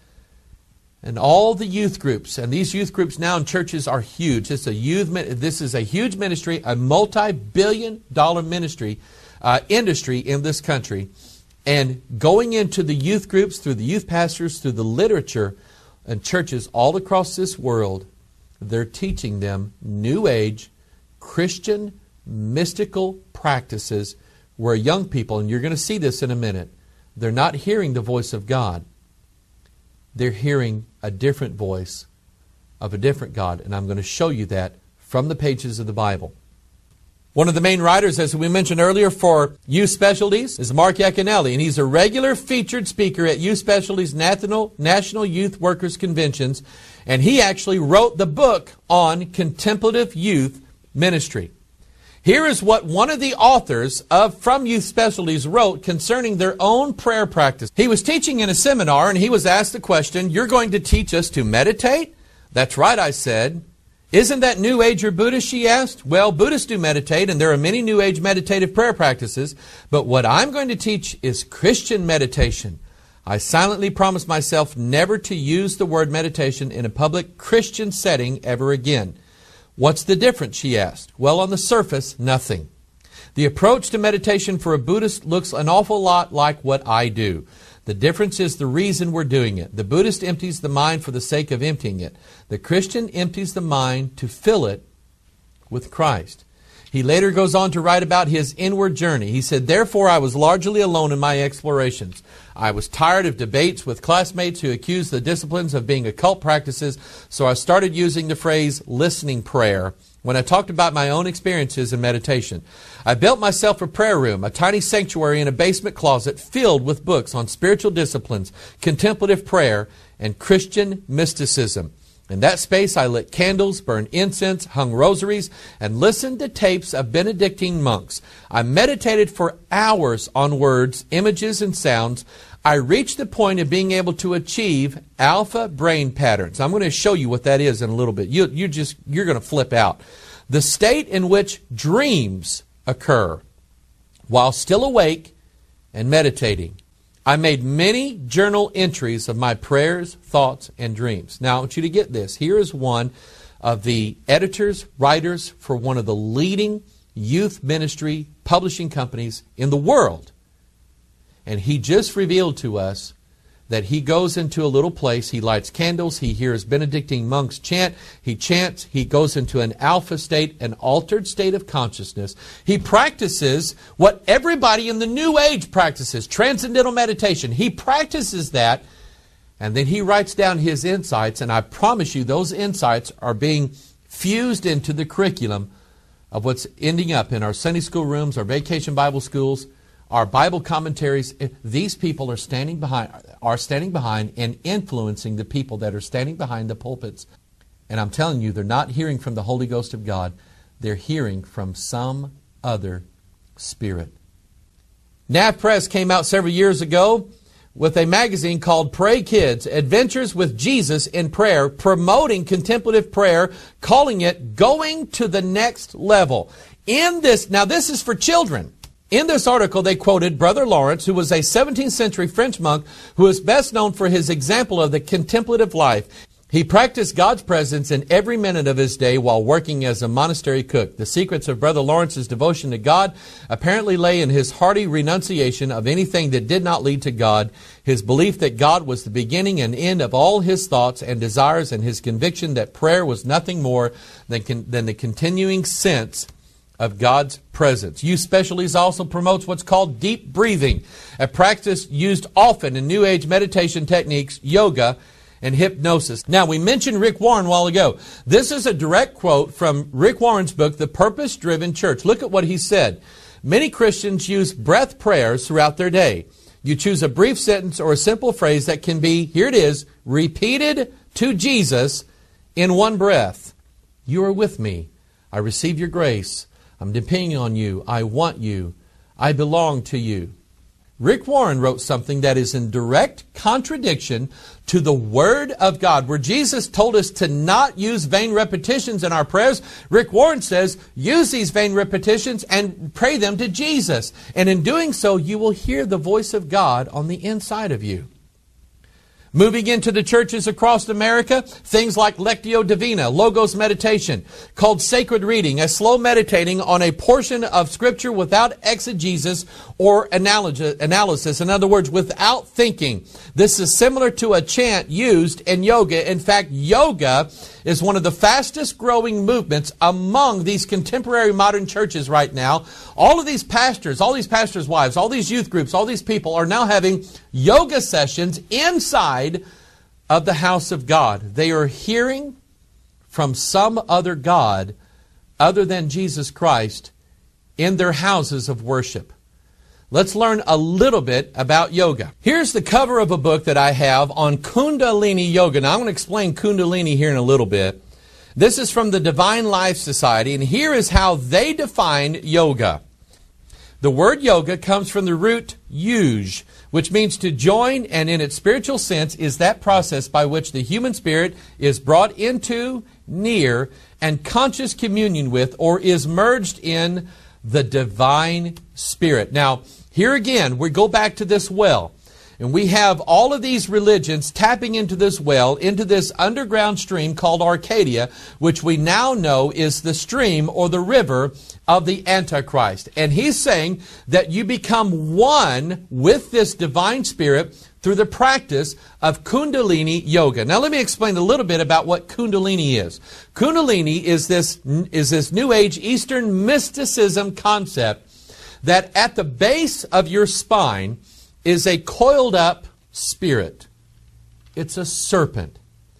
And all the youth groups, and these youth groups now in churches are huge. This is a huge ministry, a multi-billion-dollar ministry, industry in this country. And going into the youth groups, through the youth pastors, through the literature, and churches all across this world, they're teaching them New Age, Christian, mystical practices where young people, and you're going to see this in a minute, they're not hearing the voice of God. They're hearing a different voice of a different God, and I'm going to show you that from the pages of the Bible. One of the main writers, as we mentioned earlier, for Youth Specialties is Mark Yaconelli, and he's a regular featured speaker at Youth Specialties National Youth Workers Conventions, and he actually wrote the book on contemplative youth ministry. Here is what one of the authors from Youth Specialties wrote concerning their own prayer practice. He was teaching in a seminar, and he was asked the question, "You're going to teach us to meditate?" "That's right," I said. "Isn't that New Age or Buddhist?" she asked. "Well, Buddhists do meditate, and there are many New Age meditative prayer practices, but what I'm going to teach is Christian meditation." I silently promised myself never to use the word meditation in a public Christian setting ever again. "What's the difference?" she asked. "Well, on the surface, nothing. The approach to meditation for a Buddhist looks an awful lot like what I do. The difference is the reason we're doing it. The Buddhist empties the mind for the sake of emptying it. The Christian empties the mind to fill it with Christ." He later goes on to write about his inward journey. He said, "Therefore, I was largely alone in my explorations. I was tired of debates with classmates who accused the disciplines of being occult practices, so I started using the phrase listening prayer when I talked about my own experiences in meditation. I built myself a prayer room, a tiny sanctuary in a basement closet filled with books on spiritual disciplines, contemplative prayer, and Christian mysticism. In that space, I lit candles, burned incense, hung rosaries, and listened to tapes of Benedictine monks. I meditated for hours on words, images, and sounds. I reached the point of being able to achieve alpha brain patterns." I'm going to show you what that is in a little bit. You're going to flip out. "The state in which dreams occur while still awake and meditating. I made many journal entries of my prayers, thoughts, and dreams." Now, I want you to get this. Here is one of the editors, writers for one of the leading youth ministry publishing companies in the world. And he just revealed to us that he goes into a little place, he lights candles, he hears Benedictine monks chant, he chants, he goes into an alpha state, an altered state of consciousness. He practices what everybody in the New Age practices, transcendental meditation. He practices that, and then he writes down his insights, and I promise you those insights are being fused into the curriculum of what's ending up in our Sunday school rooms, our vacation Bible schools, our Bible commentaries. These people are standing behind and influencing the people that are standing behind the pulpits. And I'm telling you, they're not hearing from the Holy Ghost of God. They're hearing from some other spirit. Nav Press came out several years ago with a magazine called Pray Kids, Adventures with Jesus in Prayer, promoting contemplative prayer, calling it Going to the Next Level. Now this is for children. In this article, they quoted Brother Lawrence, who was a 17th century French monk who is best known for his example of the contemplative life. He practiced God's presence in every minute of his day while working as a monastery cook. The secrets of Brother Lawrence's devotion to God apparently lay in his hearty renunciation of anything that did not lead to God, his belief that God was the beginning and end of all his thoughts and desires, and his conviction that prayer was nothing more than the continuing sense of God's presence. Youth Specialties also promotes what's called deep breathing, a practice used often in New Age meditation techniques, yoga, and hypnosis. Now, we mentioned Rick Warren a while ago. This is a direct quote from Rick Warren's book, The Purpose-Driven Church. Look at what he said. Many Christians use breath prayers throughout their day. You choose a brief sentence or a simple phrase that can be, here it is, repeated to Jesus in one breath. You are with me. I receive your grace. I'm depending on you. I want you. I belong to you. Rick Warren wrote something that is in direct contradiction to the Word of God. Where Jesus told us to not use vain repetitions in our prayers, Rick Warren says, use these vain repetitions and pray them to Jesus. And in doing so, you will hear the voice of God on the inside of you. Moving into the churches across America, things like Lectio Divina, Logos Meditation, called sacred reading, a slow meditating on a portion of Scripture without exegesis or analysis. In other words, without thinking. This is similar to a chant used in yoga. In fact, yoga is one of the fastest growing movements among these contemporary modern churches right now. All of these pastors, all these pastors' wives, all these youth groups, all these people are now having yoga sessions inside of the house of God. They are hearing from some other God other than Jesus Christ in their houses of worship. Let's learn a little bit about yoga. Here's the cover of a book that I have on Kundalini Yoga. Now, I'm going to explain Kundalini here in a little bit. This is from the Divine Life Society, and here is how they define yoga. The word yoga comes from the root yuj, which means to join, and in its spiritual sense is that process by which the human spirit is brought into, near, and conscious communion with, or is merged in the divine spirit. Now, here again, we go back to this well. And we have all of these religions tapping into this well, into this underground stream called Arcadia, which we now know is the stream or the river of the Antichrist. And he's saying that you become one with this divine spirit through the practice of Kundalini Yoga. Now let me explain a little bit about what Kundalini is. Kundalini is this New Age Eastern mysticism concept that at the base of your spine is a coiled up spirit. It's a serpent.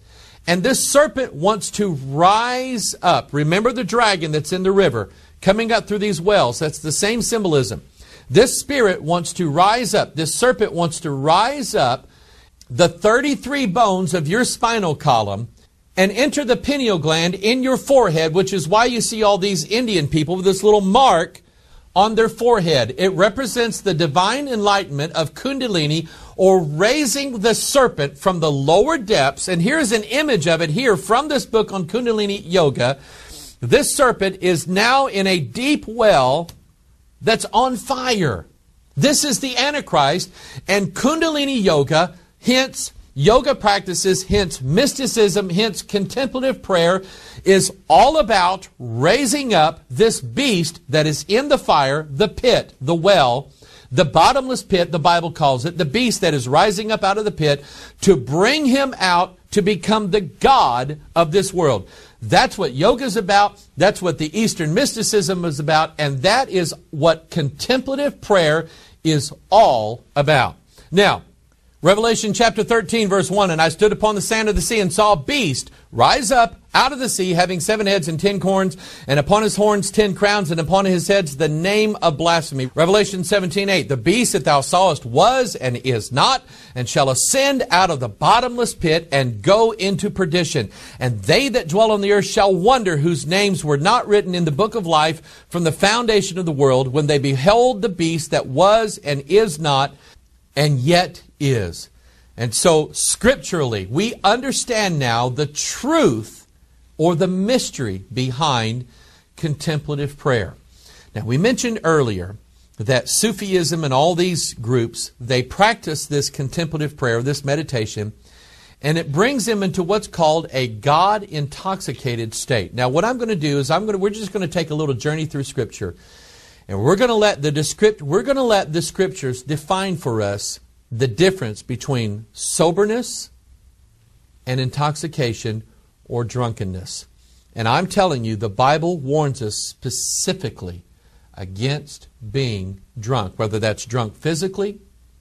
And this serpent wants to rise up. Remember the dragon that's in the river coming up through these wells. That's the same symbolism. This spirit wants to rise up. This serpent wants to rise up the 33 bones of your spinal column and enter the pineal gland in your forehead, which is why you see all these Indian people with this little mark on their forehead. It represents the divine enlightenment of Kundalini, or raising the serpent from the lower depths. And here's an image of it here from this book on Kundalini Yoga. This serpent is now in a deep well that's on fire. This is the Antichrist, and Kundalini Yoga, hence yoga practices, hence mysticism, hence contemplative prayer, is all about raising up this beast that is in the fire, the pit, the well, the bottomless pit, the Bible calls it, the beast that is rising up out of the pit, to bring him out to become the God of this world. That's what yoga is about. That's what the Eastern mysticism is about. And that is what contemplative prayer is all about. Now, Revelation chapter 13, verse 1, "And I stood upon the sand of the sea and saw a beast rise up out of the sea, having 7 heads and 10 horns, and upon his horns 10 crowns, and upon his heads the name of blasphemy." Revelation 17:8, "The beast that thou sawest was and is not, and shall ascend out of the bottomless pit and go into perdition. And they that dwell on the earth shall wonder, whose names were not written in the book of life from the foundation of the world, when they behold the beast that was and is not, and yet is." And so, scripturally, we understand now the truth or the mystery behind contemplative prayer. Now, we mentioned earlier that Sufism and all these groups, they practice this contemplative prayer, this meditation, and it brings them into what's called a God-intoxicated state. Now, what I'm going to do is we're just going to take a little journey through Scripture, and we're going to let the Scriptures define for us the difference between soberness and intoxication or drunkenness. And I'm telling you, the Bible warns us specifically against being drunk, whether that's drunk physically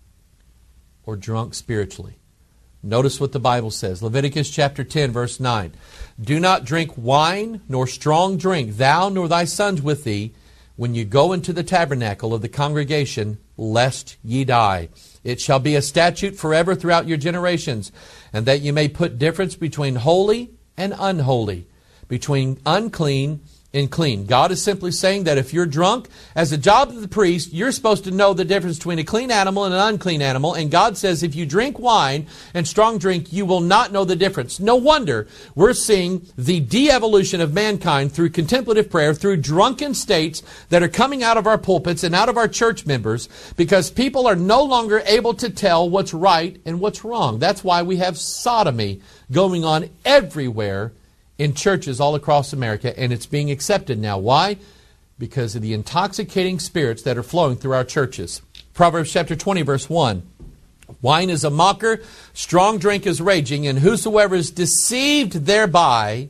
or drunk spiritually. Notice what the Bible says. Leviticus chapter 10, verse 9. "Do not drink wine nor strong drink, thou nor thy sons with thee, when you go into the tabernacle of the congregation, lest ye die. It shall be a statute forever throughout your generations, and that you may put difference between holy and unholy, between unclean and clean. God is simply saying that if you're drunk, as the job of the priest, you're supposed to know the difference between a clean animal and an unclean animal. And God says if you drink wine and strong drink, you will not know the difference. No wonder we're seeing the de-evolution of mankind through contemplative prayer, through drunken states that are coming out of our pulpits and out of our church members, because people are no longer able to tell what's right and what's wrong. That's why we have sodomy going on everywhere in churches all across America, and it's being accepted now. Why? Because of the intoxicating spirits that are flowing through our churches. Proverbs chapter 20, verse 1. Wine is a mocker, strong drink is raging, and whosoever is deceived thereby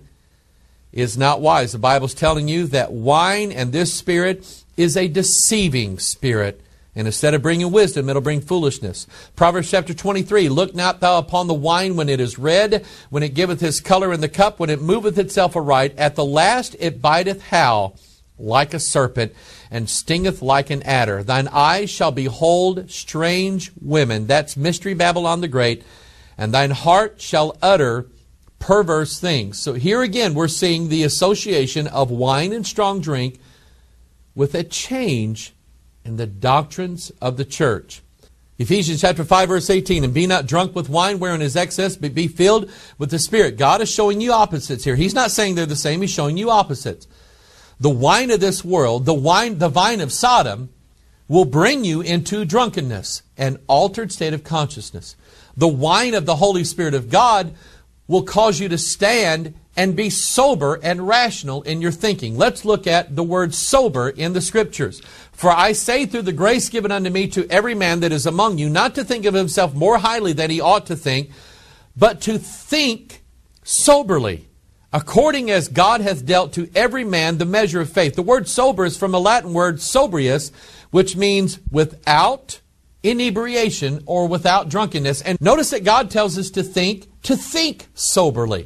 is not wise. The Bible's telling you that wine and this spirit is a deceiving spirit. And instead of bringing wisdom, it'll bring foolishness. Proverbs chapter 23, look not thou upon the wine when it is red, when it giveth his color in the cup, when it moveth itself aright. At the last it biteth how? Like a serpent, and stingeth like an adder. Thine eyes shall behold strange women. That's Mystery Babylon the Great. And thine heart shall utter perverse things. So here again, we're seeing the association of wine and strong drink with a change in the doctrines of the church. Ephesians chapter 5, verse 18, and be not drunk with wine wherein is excess, but be filled with the Spirit. God is showing you opposites here. He's not saying they're the same. He's showing you opposites. The wine of this world, the vine of Sodom, will bring you into drunkenness, an altered state of consciousness. The wine of the Holy Spirit of God will cause you to stand and be sober and rational in your thinking. Let's look at the word sober in the Scriptures. For I say through the grace given unto me to every man that is among you, not to think of himself more highly than he ought to think, but to think soberly, according as God hath dealt to every man the measure of faith. The word sober is from a Latin word sobrius, which means without inebriation or without drunkenness. And notice that God tells us to think soberly.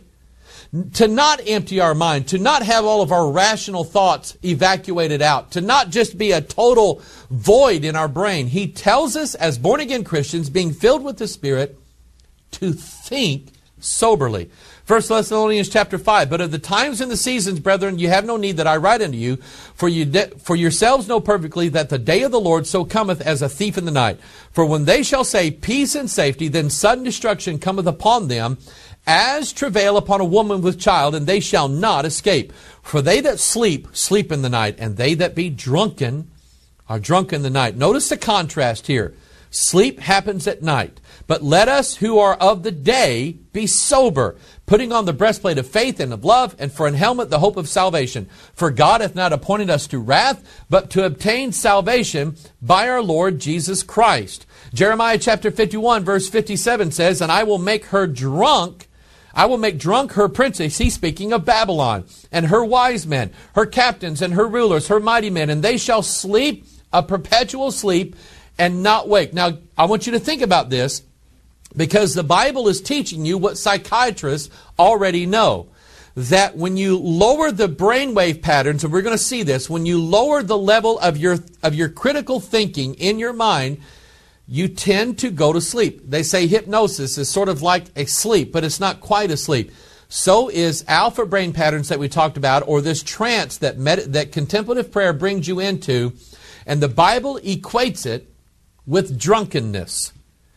To not empty our mind, to not have all of our rational thoughts evacuated out, to not just be a total void in our brain. He tells us as born-again Christians, being filled with the Spirit, to think soberly. 1 Thessalonians chapter 5, but of the times and the seasons, brethren, you have no need that I write unto you, for yourselves know perfectly that the day of the Lord so cometh as a thief in the night. For when they shall say peace and safety, then sudden destruction cometh upon them, as travail upon a woman with child, and they shall not escape. For they that sleep, sleep in the night, and they that be drunken are drunk in the night. Notice the contrast here. Sleep happens at night. But let us who are of the day be sober, putting on the breastplate of faith and of love, and for an helmet the hope of salvation. For God hath not appointed us to wrath, but to obtain salvation by our Lord Jesus Christ. Jeremiah chapter 51 verse 57 says, and I will make her drunk. I will make drunk her princes. He's speaking of Babylon, and her wise men, her captains and her rulers, her mighty men, and they shall sleep a perpetual sleep and not wake. Now, I want you to think about this, because the Bible is teaching you what psychiatrists already know. That when you lower the brainwave patterns, and we're going to see this, when you lower the level of your critical thinking in your mind, you tend to go to sleep. They say hypnosis is sort of like a sleep, but it's not quite a sleep. So is alpha brain patterns that we talked about, or this trance that contemplative prayer brings you into, and the Bible equates it with drunkenness.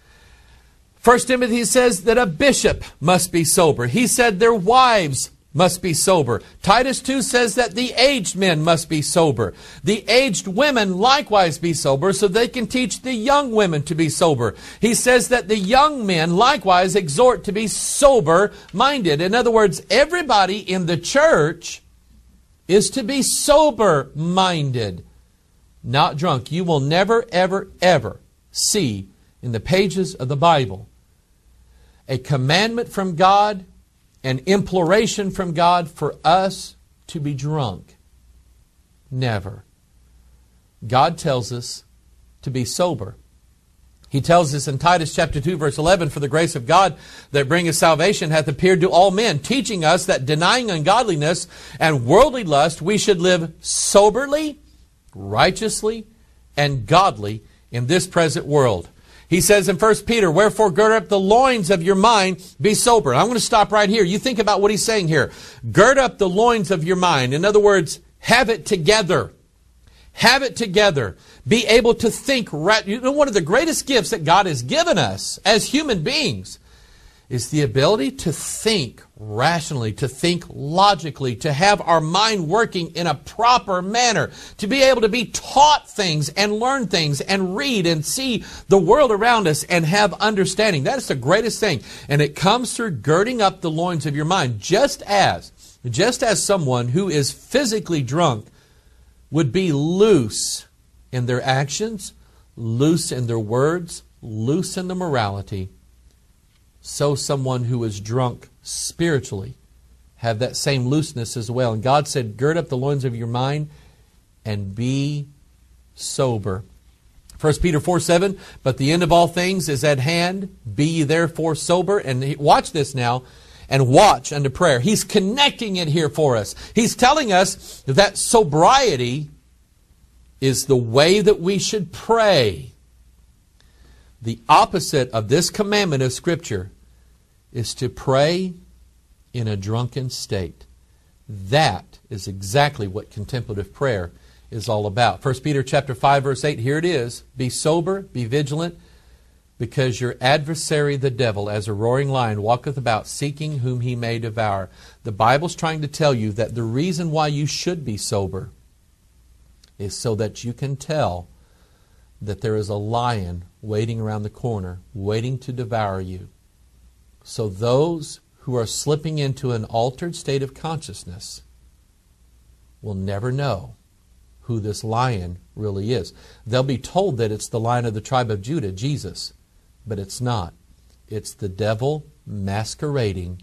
1 Timothy says that a bishop must be sober. He said their wives must be sober. Titus 2 says that the aged men must be sober. The aged women likewise be sober, so they can teach the young women to be sober. He says that the young men likewise exhort to be sober-minded. In other words, everybody in the church is to be sober-minded, not drunk. You will never, ever, ever see in the pages of the Bible a commandment from God, an imploration from God for us to be drunk. Never. God tells us to be sober. He tells us in Titus chapter 2 verse 11, for the grace of God that bringeth salvation hath appeared to all men, teaching us that denying ungodliness and worldly lust, we should live soberly, righteously, and godly in this present world. He says in 1 Peter, wherefore gird up the loins of your mind, be sober. I'm going to stop right here. You think about what he's saying here. Gird up the loins of your mind. In other words, have it together. Have it together. Be able to think. You know, one of the greatest gifts that God has given us as human beings is the ability to think rationally, to think logically, to have our mind working in a proper manner, to be able to be taught things and learn things and read and see the world around us and have understanding. That is the greatest thing. And it comes through girding up the loins of your mind, just as someone who is physically drunk would be loose in their actions, loose in their words, loose in their morality. So someone who is drunk spiritually have that same looseness as well. And God said, gird up the loins of your mind and be sober. 1 Peter 4:7, but the end of all things is at hand. Be ye therefore sober. And watch this now. And watch unto prayer. He's connecting it here for us. He's telling us that sobriety is the way that we should pray. The opposite of this commandment of Scripture is to pray in a drunken state. That is exactly what contemplative prayer is all about. 1 Peter chapter 5, verse 8, here it is. Be sober, be vigilant, because your adversary the devil, as a roaring lion, walketh about, seeking whom he may devour. The Bible's trying to tell you that the reason why you should be sober is so that you can tell that there is a lion waiting around the corner, waiting to devour you. So those who are slipping into an altered state of consciousness will never know who this lion really is. They'll be told that it's the Lion of the tribe of Judah, Jesus. But it's not. It's the devil masquerading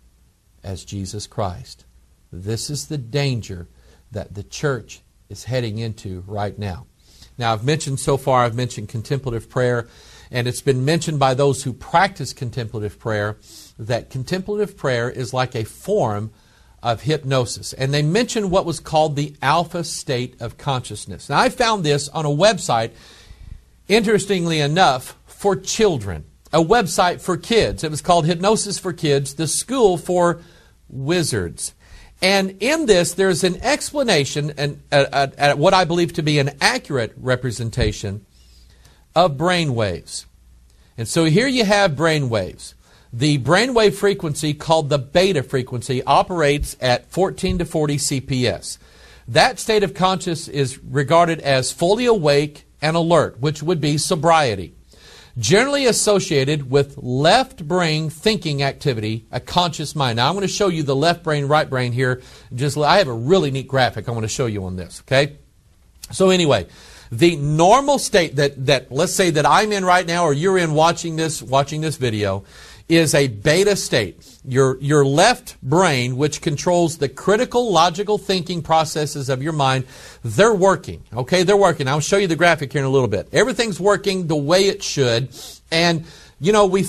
as Jesus Christ. This is the danger that the church is heading into right now. Now, I've mentioned contemplative prayer, and it's been mentioned by those who practice contemplative prayer that contemplative prayer is like a form of hypnosis. And they mentioned what was called the alpha state of consciousness. Now, I found this on a website, interestingly enough, for children, a website for kids. It was called Hypnosis for Kids, the School for Wizards. And in this, there's an explanation, and what I believe to be an accurate representation of brain waves. And so here you have brain waves. The brainwave frequency, called the beta frequency, operates at 14 to 40 CPS. That state of consciousness is regarded as fully awake and alert, which would be sobriety. Generally associated with left brain thinking activity, a conscious mind. Now I'm going to show you the left brain, right brain here. I have a really neat graphic I want to show you on this, okay? So anyway, the normal state that let's say that I'm in right now, or you're in watching this video, is a beta state. Your left brain, which controls the critical, logical thinking processes of your mind, they're working. Okay, they're working. I'll show you the graphic here in a little bit. Everything's working the way it should. And, you know, we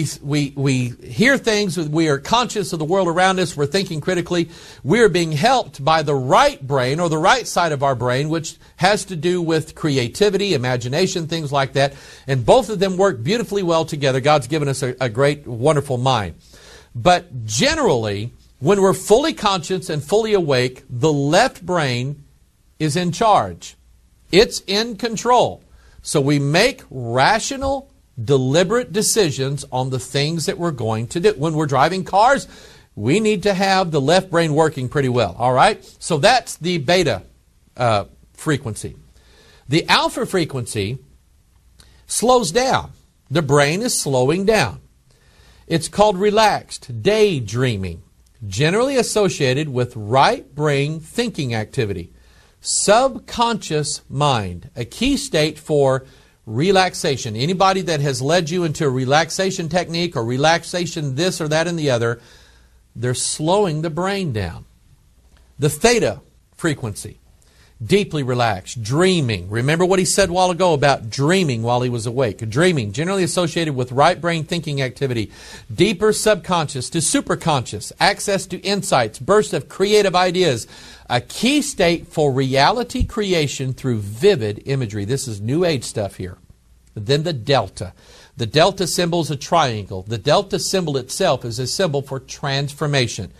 hear things. We are conscious of the world around us. We're thinking critically. We are being helped by the right brain, or the right side of our brain, which has to do with creativity, imagination, things like that. And both of them work beautifully well together. God's given us a great, wonderful mind. But generally, when we're fully conscious and fully awake, the left brain is in charge. It's in control. So we make rational, deliberate decisions on the things that we're going to do. When we're driving cars, we need to have the left brain working pretty well. All right? So that's the beta frequency. The alpha frequency slows down. The brain is slowing down. It's called relaxed daydreaming, generally associated with right brain thinking activity. Subconscious mind, a key state for relaxation. Anybody that has led you into a relaxation technique or relaxation this or that and the other, they're slowing the brain down. The theta frequency, deeply relaxed, dreaming. Remember what he said a while ago about dreaming while he was awake. Dreaming, generally associated with right brain thinking activity. Deeper subconscious to superconscious, access to insights, bursts of creative ideas. A key state for reality creation through vivid imagery. This is New Age stuff here. Then the delta. The delta symbol is a triangle. The delta symbol itself is a symbol for transformation.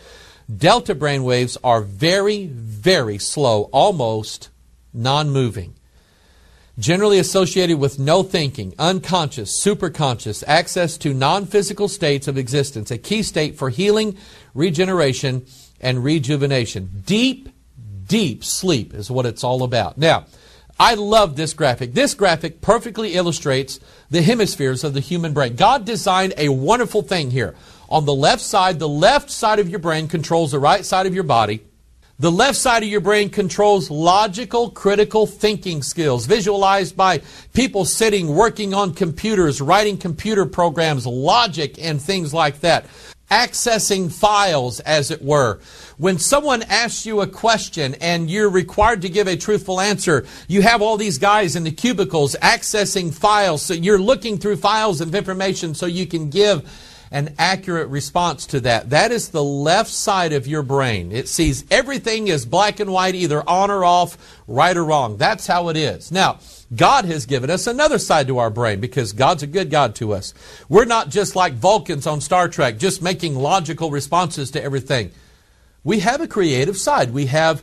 Delta brain waves are very, very slow, almost non-moving. Generally associated with no thinking, unconscious, superconscious, access to non-physical states of existence, a key state for healing, regeneration, and rejuvenation. Deep, deep sleep is what it's all about. Now, I love this graphic. This graphic perfectly illustrates the hemispheres of the human brain. God designed a wonderful thing here. On the left side of your brain controls the right side of your body. The left side of your brain controls logical, critical thinking skills, visualized by people sitting, working on computers, writing computer programs, logic, and things like that. Accessing files, as it were. When someone asks you a question and you're required to give a truthful answer, you have all these guys in the cubicles accessing files. So you're looking through files of information so you can give an accurate response to that. That is the left side of your brain. It sees everything as black and white, either on or off, right or wrong. That's how it is. Now, God has given us another side to our brain because God's a good God to us. We're not just like Vulcans on Star Trek, just making logical responses to everything. We have a creative side. We have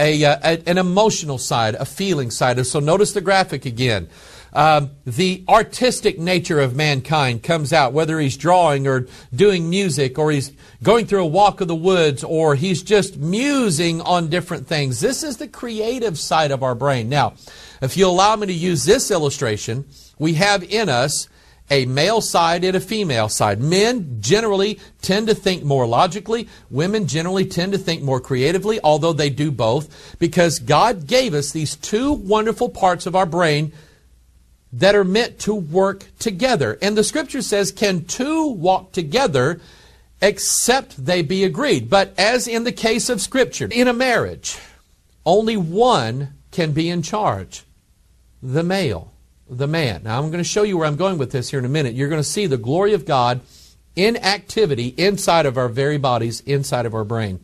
an emotional side, a feeling side. So notice the graphic again. The artistic nature of mankind comes out, whether he's drawing or doing music or he's going through a walk of the woods or he's just musing on different things. This is the creative side of our brain. Now, if you allow me to use this illustration, we have in us a male side and a female side. Men generally tend to think more logically. Women generally tend to think more creatively, although they do both, because God gave us these two wonderful parts of our brain that are meant to work together. And the Scripture says, can two walk together except they be agreed? But as in the case of Scripture, in a marriage, only one can be in charge. The male, the man. Now I'm going to show you where I'm going with this here in a minute. You're going to see the glory of God in activity inside of our very bodies, inside of our brain.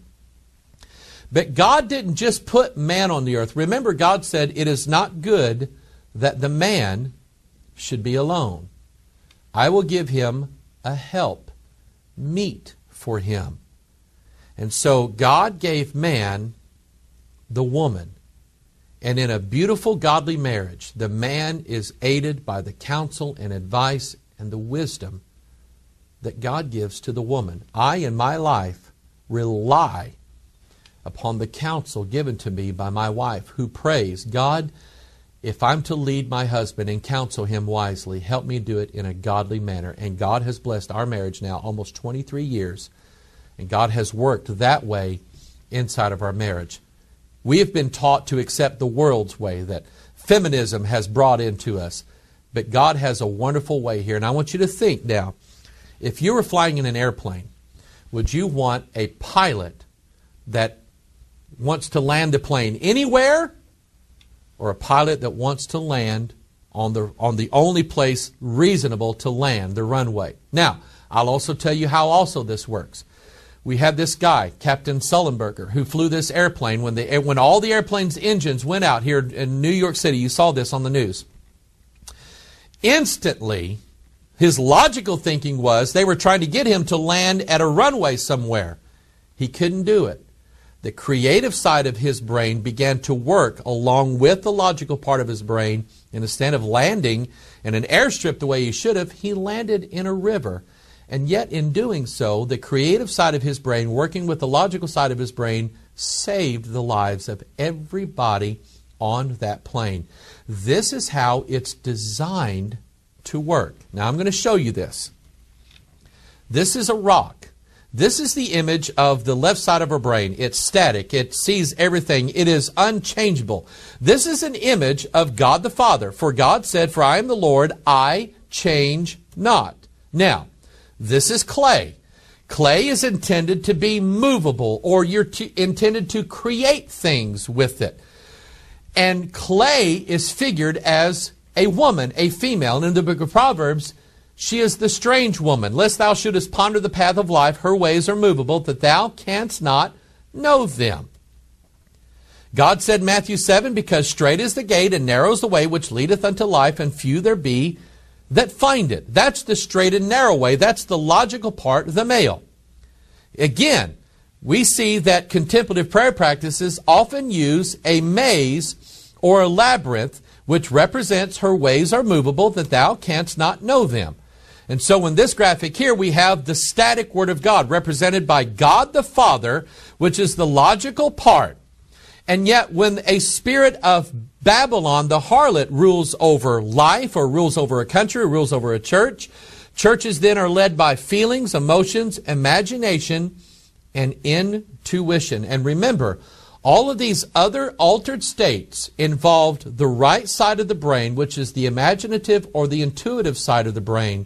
But God didn't just put man on the earth. Remember, God said, it is not good that the man should be alone. I will give him a help, meet for him. And so God gave man the woman. And in a beautiful godly marriage, the man is aided by the counsel and advice and the wisdom that God gives to the woman. I, in my life, rely upon the counsel given to me by my wife, who prays, God, if I'm to lead my husband and counsel him wisely, help me do it in a godly manner. And God has blessed our marriage now almost 23 years. And God has worked that way inside of our marriage. We have been taught to accept the world's way that feminism has brought into us. But God has a wonderful way here. And I want you to think now, if you were flying in an airplane, would you want a pilot that wants to land the plane anywhere, or a pilot that wants to land on the only place reasonable to land, the runway? Now, I'll also tell you how also this works. We have this guy, Captain Sullenberger, who flew this airplane when all the airplane's engines went out here in New York City. You saw this on the news. Instantly, his logical thinking was they were trying to get him to land at a runway somewhere. He couldn't do it. The creative side of his brain began to work along with the logical part of his brain. And instead of landing in an airstrip the way he should have, he landed in a river. And yet in doing so, the creative side of his brain, working with the logical side of his brain, saved the lives of everybody on that plane. This is how it's designed to work. Now I'm going to show you this. This is a rock. This is the image of the left side of our brain. It's static. It sees everything. It is unchangeable. This is an image of God the Father. For God said, for I am the Lord, I change not. Now, this is clay. Clay is intended to be movable, or you're intended to create things with it. And clay is figured as a woman, a female. And in the book of Proverbs, she is the strange woman. Lest thou shouldest ponder the path of life, her ways are movable, that thou canst not know them. God said in Matthew 7, because strait is the gate and narrow is the way which leadeth unto life, and few there be that find it. That's the straight and narrow way. That's the logical part, the male. Again, we see that contemplative prayer practices often use a maze or a labyrinth, which represents her ways are movable, that thou canst not know them. And so in this graphic here, we have the static Word of God, represented by God the Father, which is the logical part. And yet when a spirit of Babylon, the harlot, rules over life, or rules over a country, or rules over a church, churches then are led by feelings, emotions, imagination, and intuition. And remember, all of these other altered states involved the right side of the brain, which is the imaginative or the intuitive side of the brain,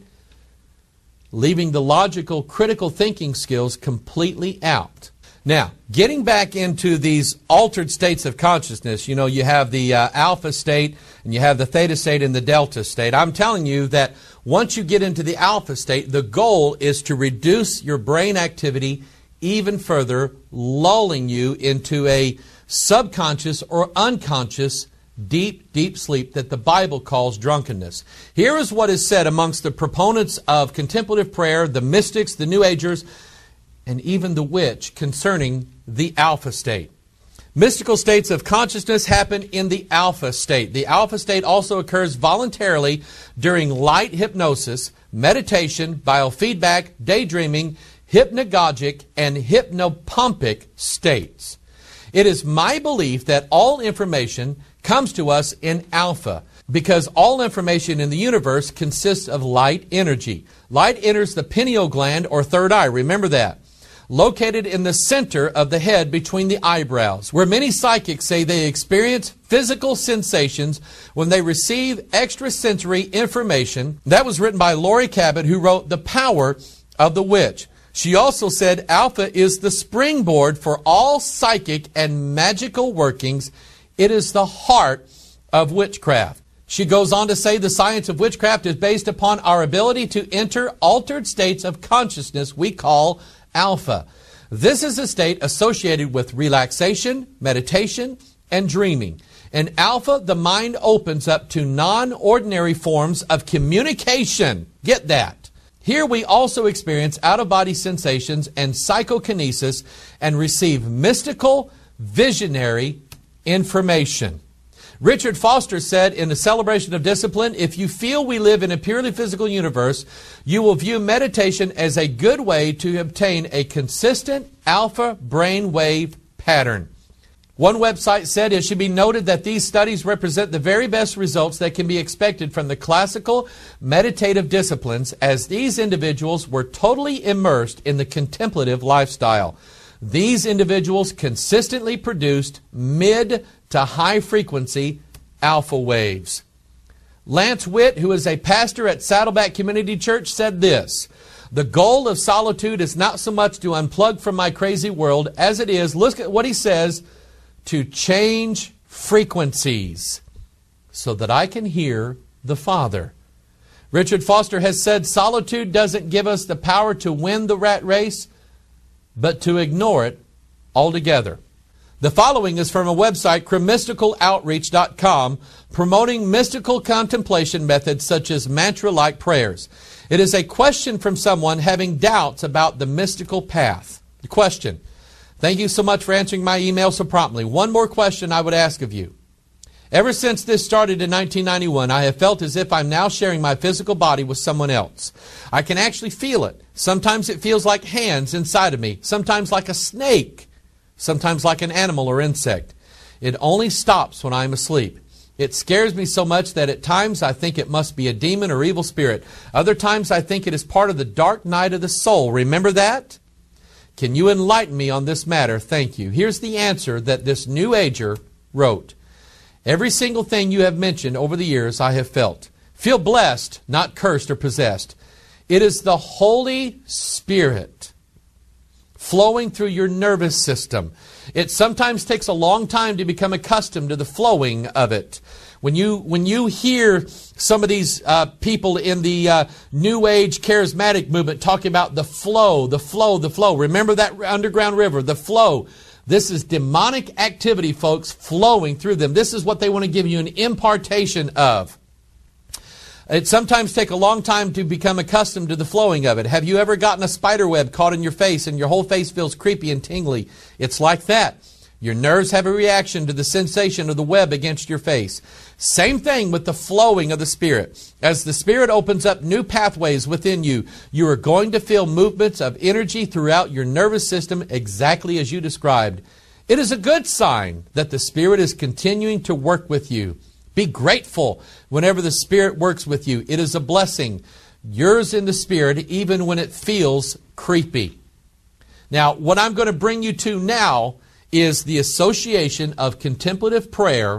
leaving the logical, critical thinking skills completely out. Now, getting back into these altered states of consciousness, you know, you have the alpha state, and you have the theta state and the delta state. I'm telling you that once you get into the alpha state, the goal is to reduce your brain activity even further, lulling you into a subconscious or unconscious deep, deep sleep that the Bible calls drunkenness. Here is what is said amongst the proponents of contemplative prayer, the mystics, the New Agers, and even the witch concerning the alpha state. Mystical states of consciousness happen in the alpha state. The alpha state also occurs voluntarily during light hypnosis, meditation, biofeedback, daydreaming, hypnagogic, and hypnopompic states. It is my belief that all information comes to us in alpha, because all information in the universe consists of light energy. Light enters the pineal gland or third eye. Remember that. Located in the center of the head between the eyebrows, where many psychics say they experience physical sensations when they receive extrasensory information. That was written by Laurie Cabot, who wrote The Power of the Witch. She also said alpha is the springboard for all psychic and magical workings. It is the heart of witchcraft. She goes on to say the science of witchcraft is based upon our ability to enter altered states of consciousness we call alpha. This is a state associated with relaxation, meditation, and dreaming. In alpha, the mind opens up to non-ordinary forms of communication. Get that. Here we also experience out-of-body sensations and psychokinesis and receive mystical, visionary information. Richard Foster said in The Celebration of Discipline, if you feel we live in a purely physical universe, you will view meditation as a good way to obtain a consistent alpha brainwave pattern. One website said it should be noted that these studies represent the very best results that can be expected from the classical meditative disciplines, as these individuals were totally immersed in the contemplative lifestyle. These individuals consistently produced mid to high frequency alpha waves. Lance Witt, who is a pastor at Saddleback Community Church, said this: the goal of solitude is not so much to unplug from my crazy world as it is, look at what he says, to change frequencies so that I can hear the Father. Richard Foster has said solitude doesn't give us the power to win the rat race, but to ignore it altogether. The following is from a website, ChromysticalOutreach.com, promoting mystical contemplation methods such as mantra-like prayers. It is a question from someone having doubts about the mystical path. The question: thank you so much for answering my email so promptly. One more question I would ask of you. Ever since this started in 1991, I have felt as if I'm now sharing my physical body with someone else. I can actually feel it. Sometimes it feels like hands inside of me, sometimes like a snake, sometimes like an animal or insect. It only stops when I'm asleep. It scares me so much that at times I think it must be a demon or evil spirit. Other times I think it is part of the dark night of the soul. Remember that? Can you enlighten me on this matter? Thank you. Here's the answer that this New Ager wrote. Every single thing you have mentioned over the years I have felt. Feel blessed, not cursed or possessed. It is the Holy Spirit flowing through your nervous system. It sometimes takes a long time to become accustomed to the flowing of it. When you hear some of these people in the New Age charismatic movement talking about the flow, the flow, the flow. Remember that underground river, the flow. This is demonic activity, folks, flowing through them. This is what they want to give you an impartation of. It sometimes takes a long time to become accustomed to the flowing of it. Have you ever gotten a spider web caught in your face and your whole face feels creepy and tingly? It's like that. Your nerves have a reaction to the sensation of the web against your face. Same thing with the flowing of the Spirit. As the Spirit opens up new pathways within you, you are going to feel movements of energy throughout your nervous system exactly as you described. It is a good sign that the Spirit is continuing to work with you. Be grateful whenever the Spirit works with you. It is a blessing. Yours in the Spirit, even when it feels creepy. Now, what I'm going to bring you to now is the association of contemplative prayer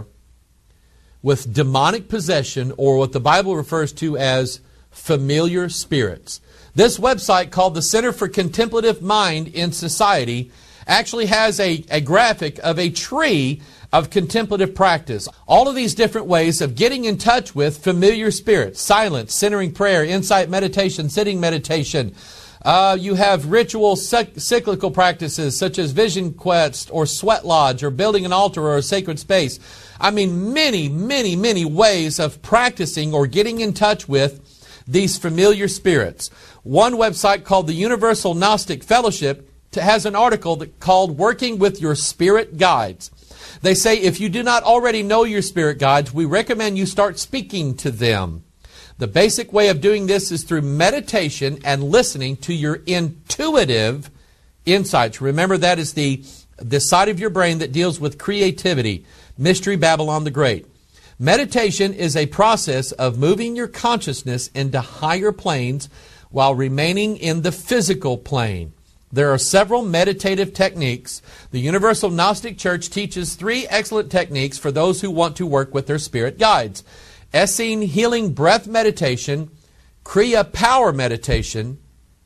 with demonic possession, or what the Bible refers to as familiar spirits. This website, called the Center for Contemplative Mind in Society, actually has a graphic of a tree of contemplative practice. All of these different ways of getting in touch with familiar spirits: silence, centering prayer, insight meditation, sitting meditation. You have ritual cyclical practices such as vision quest or sweat lodge or building an altar or a sacred space. I mean, many, many, many ways of practicing or getting in touch with these familiar spirits. One website called the Universal Gnostic Fellowship has an article called Working with Your Spirit Guides. They say if you do not already know your spirit guides, we recommend you start speaking to them. The basic way of doing this is through meditation and listening to your intuitive insights. Remember, that is the side of your brain that deals with creativity. Mystery Babylon the Great. Meditation is a process of moving your consciousness into higher planes while remaining in the physical plane. There are several meditative techniques. The Universal Gnostic Church teaches 3 excellent techniques for those who want to work with their spirit guides: Essene Healing Breath Meditation, Kriya Power Meditation,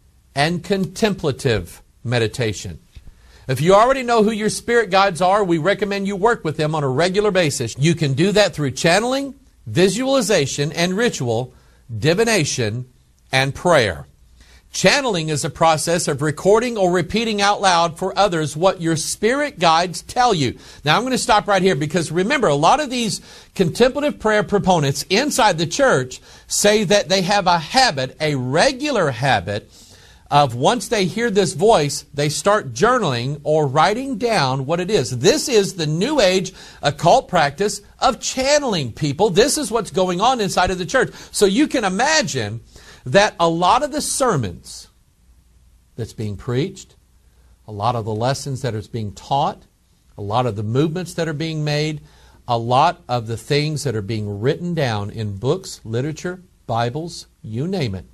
and Contemplative Meditation. If you already know who your spirit guides are, we recommend you work with them on a regular basis. You can do that through channeling, visualization and ritual, divination, and prayer. Channeling is a process of recording or repeating out loud for others what your spirit guides tell you. Now, I'm going to stop right here because remember, a lot of these contemplative prayer proponents inside the church say that they have a habit, a regular habit, of once they hear this voice, they start journaling or writing down what it is. This is the New Age occult practice of channeling people. This is what's going on inside of the church. So you can imagine that a lot of the sermons that's being preached, a lot of the lessons that are being taught, a lot of the movements that are being made, a lot of the things that are being written down in books, literature, Bibles, you name it,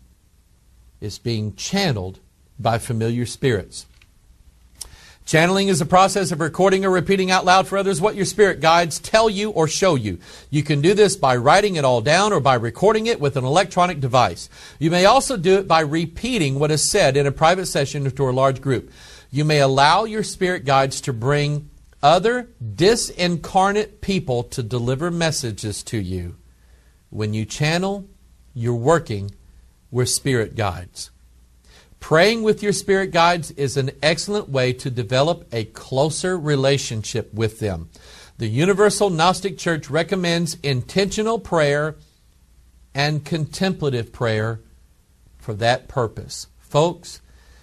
is being channeled by familiar spirits. Channeling is a process of recording or repeating out loud for others what your spirit guides tell you or show you. You can do this by writing it all down or by recording it with an electronic device. You may also do it by repeating what is said in a private session to a large group. You may allow your spirit guides to bring other disincarnate people to deliver messages to you. When you channel, you're working with spirit guides. Praying with your spirit guides is an excellent way to develop a closer relationship with them. The Universal Gnostic Church recommends intentional prayer and contemplative prayer for that purpose. Folks,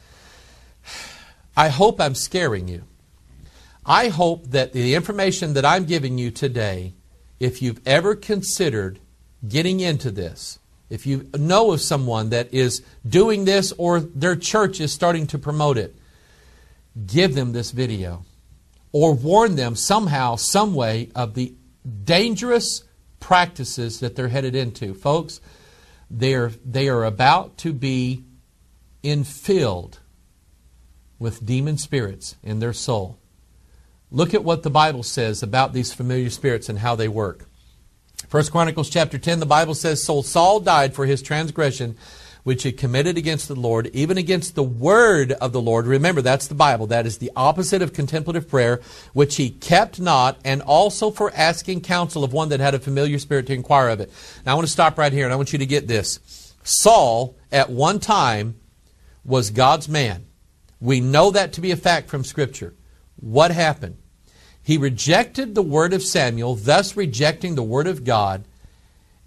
I hope I'm scaring you. I hope that the information that I'm giving you today, if you've ever considered getting into this, if you know of someone that is doing this or their church is starting to promote it, give them this video or warn them somehow, some way of the dangerous practices that they're headed into. Folks, they are about to be infilled with demon spirits in their soul. Look at what the Bible says about these familiar spirits and how they work. 1 Chronicles chapter 10, the Bible says, "So Saul died for his transgression, which he committed against the Lord, even against the word of the Lord." Remember, that's the Bible. That is the opposite of contemplative prayer, which he kept not, and also for asking counsel of one that had a familiar spirit to inquire of it. Now, I want to stop right here, and I want you to get this. Saul, at one time, was God's man. We know that to be a fact from Scripture. What happened? He rejected the word of Samuel, thus rejecting the word of God,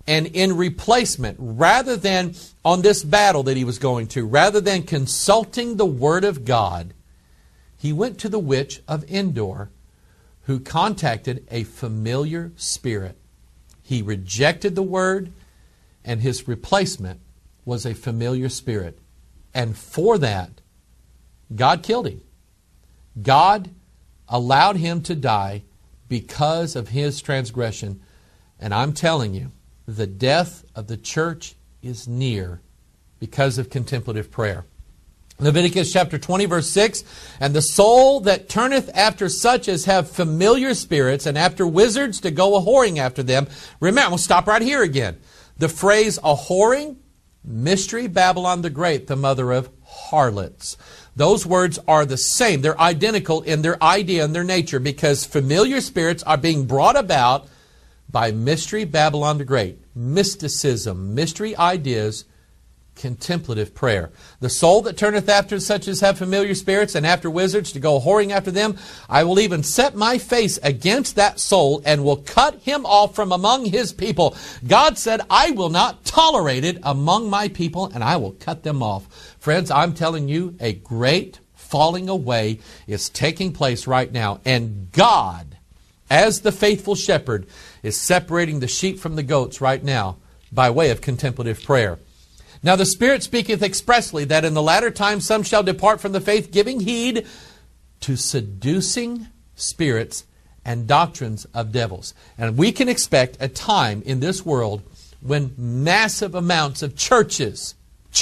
And in replacement, rather than on this battle that he was going to, rather than consulting the Word of God, he went to the witch of Endor, who contacted a familiar spirit. He rejected the Word, and his replacement was a familiar spirit. And for that, God killed him. God allowed him to die because of his transgression. And I'm telling you, the death of the church is near because of contemplative prayer. Leviticus chapter 20, verse 6, "And the soul that turneth after such as have familiar spirits, and after wizards to go a-whoring after them." Remember, we'll stop right here again. The phrase a-whoring, Mystery Babylon the Great, the mother of harlots. Those words are the same. They're identical in their idea and their nature, because familiar spirits are being brought about by Mystery Babylon the Great. Mysticism, mystery ideas, contemplative prayer. "The soul that turneth after such as have familiar spirits, and after wizards to go whoring after them, I will even set my face against that soul, and will cut him off from among his people." God said, I will not tolerate it among my people, and I will cut them off. Friends, I'm telling you, a great falling away is taking place right now. And God, as the faithful shepherd, is separating the sheep from the goats right now by way of contemplative prayer. "Now the Spirit speaketh expressly that in the latter time some shall depart from the faith, giving heed to seducing spirits and doctrines of devils." And we can expect a time in this world when massive amounts of churches,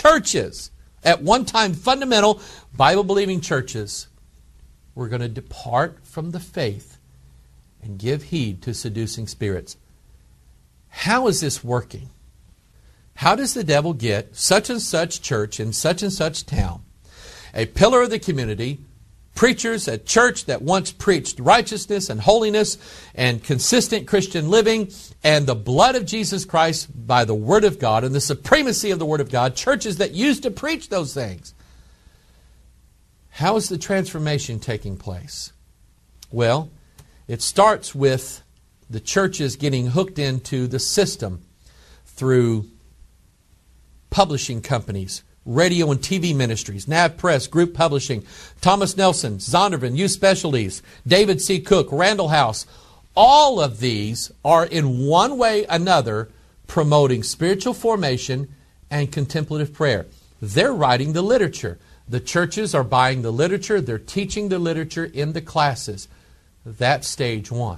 at one time fundamental Bible-believing churches, were going to depart from the faith and give heed to seducing spirits. How is this working? How does the devil get such and such church in such and such town, a pillar of the community, preachers at church that once preached righteousness and holiness and consistent Christian living and the blood of Jesus Christ by the Word of God and the supremacy of the Word of God, churches that used to preach those things? How is the transformation taking place? Well, it starts with the churches getting hooked into the system through publishing companies, radio and TV ministries, Nav Press, Group Publishing, Thomas Nelson, Zondervan, Youth Specialties, David C. Cook, Randall House. All of these are in one way or another promoting spiritual formation and contemplative prayer. They're writing the literature. The churches are buying the literature. They're teaching the literature in the classes. That's stage one.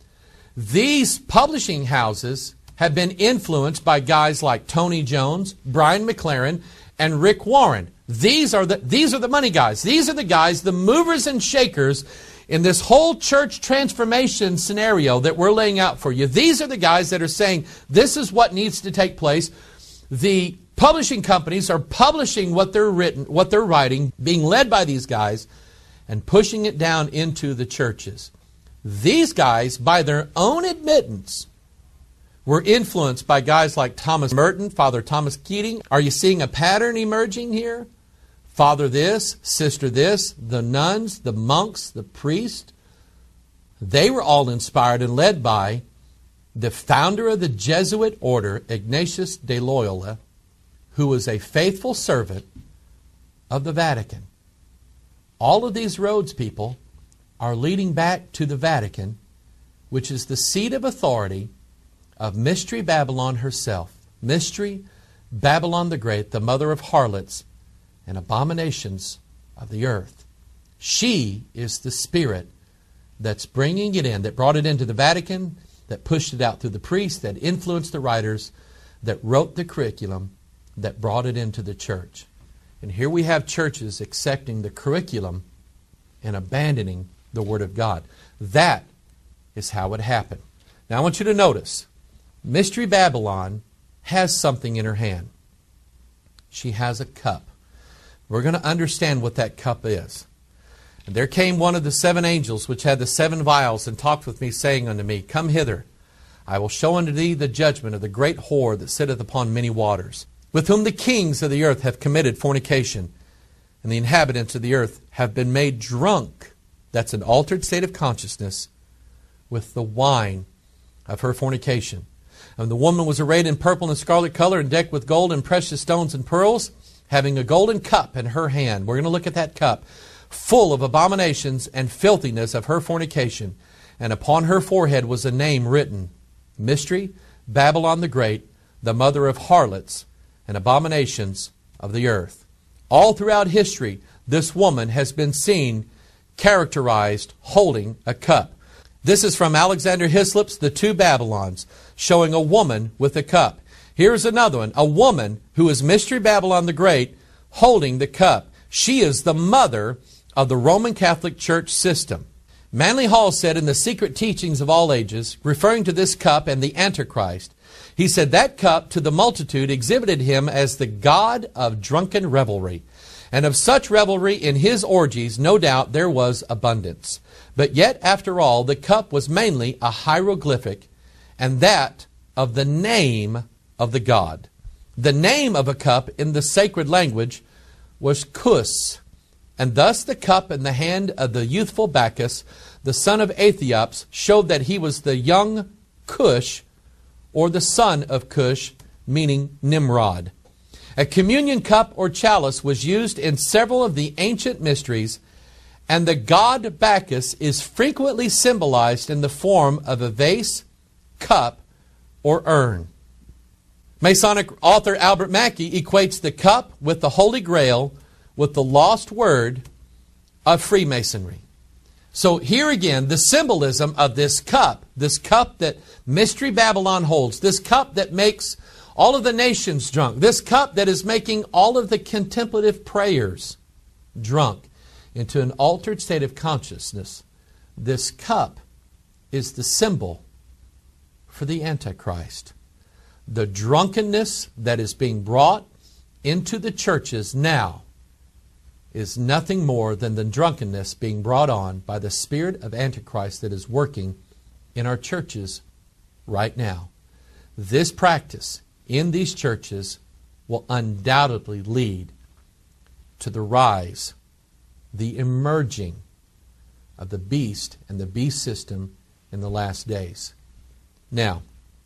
These publishing houses have been influenced by guys like Tony Jones, Brian McLaren, and Rick Warren. These are the money guys. These are the guys, the movers and shakers in this whole church transformation scenario that we're laying out for you. These are the guys that are saying this is what needs to take place. The publishing companies are publishing what they're writing, being led by these guys, and pushing it down into the churches. These guys, by their own admittance, were influenced by guys like Thomas Merton, Father Thomas Keating. Are you seeing a pattern emerging here? Father this, sister this, the nuns, the monks, the priests. They were all inspired and led by the founder of the Jesuit order, Ignatius de Loyola, who was a faithful servant of the Vatican. All of these roads, people, are leading back to the Vatican, which is the seat of authority of Mystery Babylon herself. Mystery Babylon the Great, the mother of harlots and abominations of the earth. She is the spirit that's bringing it in, that brought it into the Vatican, that pushed it out through the priests, that influenced the writers, that wrote the curriculum, that brought it into the church. And here we have churches accepting the curriculum and abandoning the Word of God. That is how it happened. Now I want you to notice, Mystery Babylon has something in her hand. She has a cup. We're going to understand what that cup is. And there came one of the seven angels which had the seven vials, and talked with me, saying unto me, Come hither, I will show unto thee the judgment of the great whore that sitteth upon many waters, with whom the kings of the earth have committed fornication, and the inhabitants of the earth have been made drunk. That's an altered state of consciousness, with the wine of her fornication. And the woman was arrayed in purple and scarlet color and decked with gold and precious stones and pearls, having a golden cup in her hand. We're going to look at that cup, full of abominations and filthiness of her fornication. And upon her forehead was a name written, Mystery, Babylon the Great, the mother of harlots and abominations of the earth. All throughout history, this woman has been seen characterized holding a cup. This is from Alexander Hislop's The Two Babylons, showing a woman with a cup. Here's another one, a woman who is Mystery Babylon the Great holding the cup. She is the mother of the Roman Catholic Church system. Manly Hall said in The Secret Teachings of All Ages, referring to this cup and the Antichrist, he said, that cup to the multitude exhibited him as the god of drunken revelry. And of such revelry in his orgies, no doubt there was abundance. But yet, after all, the cup was mainly a hieroglyphic, and that of the name of the god. The name of a cup in the sacred language was Kus, and thus the cup in the hand of the youthful Bacchus, the son of Aethiops, showed that he was the young Cush, or the son of Cush, meaning Nimrod. A communion cup or chalice was used in several of the ancient mysteries, and the god Bacchus is frequently symbolized in the form of a vase, cup, or urn. Masonic author Albert Mackey equates the cup with the Holy Grail with the lost word of Freemasonry. So here again, the symbolism of this cup that Mystery Babylon holds, this cup that makes all of the nations drunk, this cup that is making all of the contemplative prayers drunk into an altered state of consciousness, this cup is the symbol for the Antichrist. The drunkenness that is being brought into the churches now is nothing more than the drunkenness being brought on by the spirit of Antichrist that is working in our churches right now. This practice in these churches will undoubtedly lead to the rise, the emerging of the beast and the beast system in the last days. Now,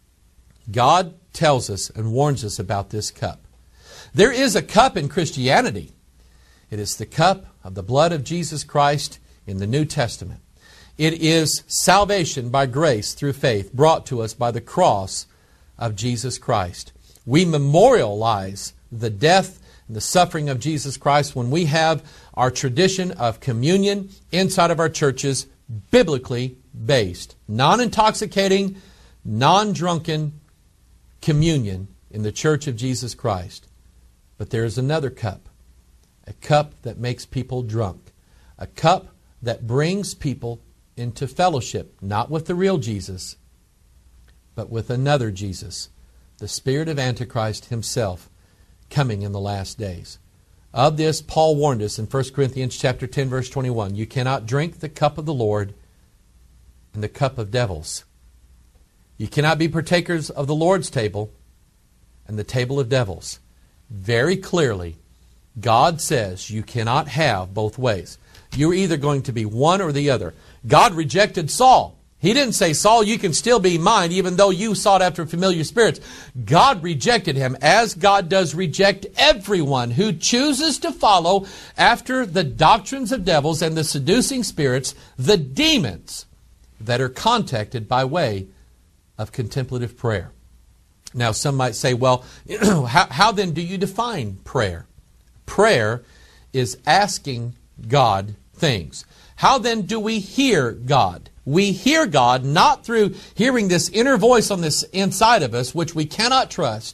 God tells us and warns us about this cup. There is a cup in Christianity. It is the cup of the blood of Jesus Christ in the New Testament. It is salvation by grace through faith brought to us by the cross of Jesus Christ. We memorialize the death and the suffering of Jesus Christ when we have our tradition of communion inside of our churches biblically based. Non-intoxicating, non-drunken communion in the Church of Jesus Christ. But there is another cup. A cup that makes people drunk. A cup that brings people into fellowship, not with the real Jesus, but with another Jesus, the spirit of Antichrist himself, coming in the last days. Of this, Paul warned us in 1 Corinthians chapter 10, verse 21. You cannot drink the cup of the Lord and the cup of devils. You cannot be partakers of the Lord's table and the table of devils. Very clearly, God says you cannot have both ways. You're either going to be one or the other. God rejected Saul. He didn't say, Saul, you can still be mine even though you sought after familiar spirits. God rejected him, as God does reject everyone who chooses to follow after the doctrines of devils and the seducing spirits, the demons that are contacted by way of contemplative prayer. Now, some might say, well, how then do you define prayer? Prayer is asking God things. How then do we hear God? We hear God not through hearing this inner voice on this inside of us, which we cannot trust.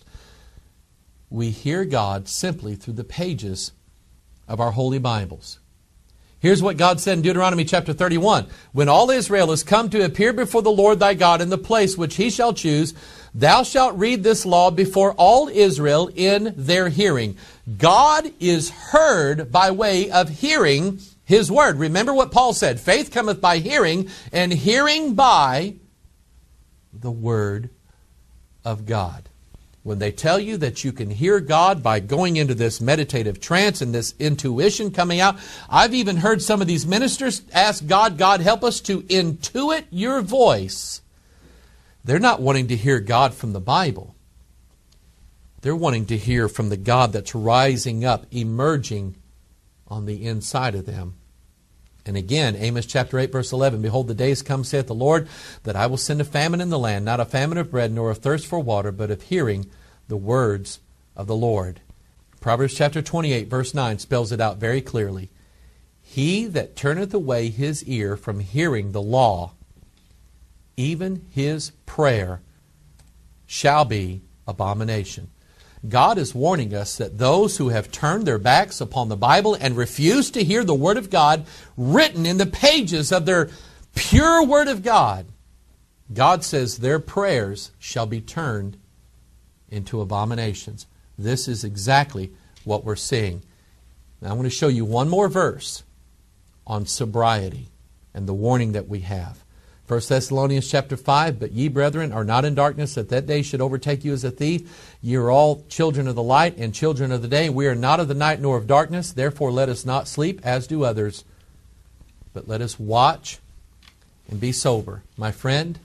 We hear God simply through the pages of our holy Bibles. Here's what God said in Deuteronomy chapter 31. When all Israel is come to appear before the Lord thy God in the place which he shall choose, thou shalt read this law before all Israel in their hearing. God is heard by way of hearing His Word. Remember what Paul said, faith cometh by hearing, and hearing by the Word of God. When they tell you that you can hear God by going into this meditative trance and this intuition coming out, I've even heard some of these ministers ask God, God, help us to intuit your voice. They're not wanting to hear God from the Bible. They're wanting to hear from the God that's rising up, emerging on the inside of them. And again, Amos chapter 8, verse 11, Behold, the days come, saith the Lord, that I will send a famine in the land, not a famine of bread, nor a thirst for water, but of hearing the words of the Lord. Proverbs chapter 28, verse 9 spells it out very clearly. He that turneth away his ear from hearing the law, even his prayer shall be abomination. God is warning us that those who have turned their backs upon the Bible and refuse to hear the Word of God written in the pages of their pure Word of God, God says their prayers shall be turned into abominations. This is exactly what we're seeing. Now, I want to show you one more verse on sobriety and the warning that we have. 1 Thessalonians chapter 5, But ye, brethren, are not in darkness, that day should overtake you as a thief. Ye are all children of the light and children of the day. We are not of the night nor of darkness. Therefore let us not sleep, as do others, but let us watch and be sober. My friend,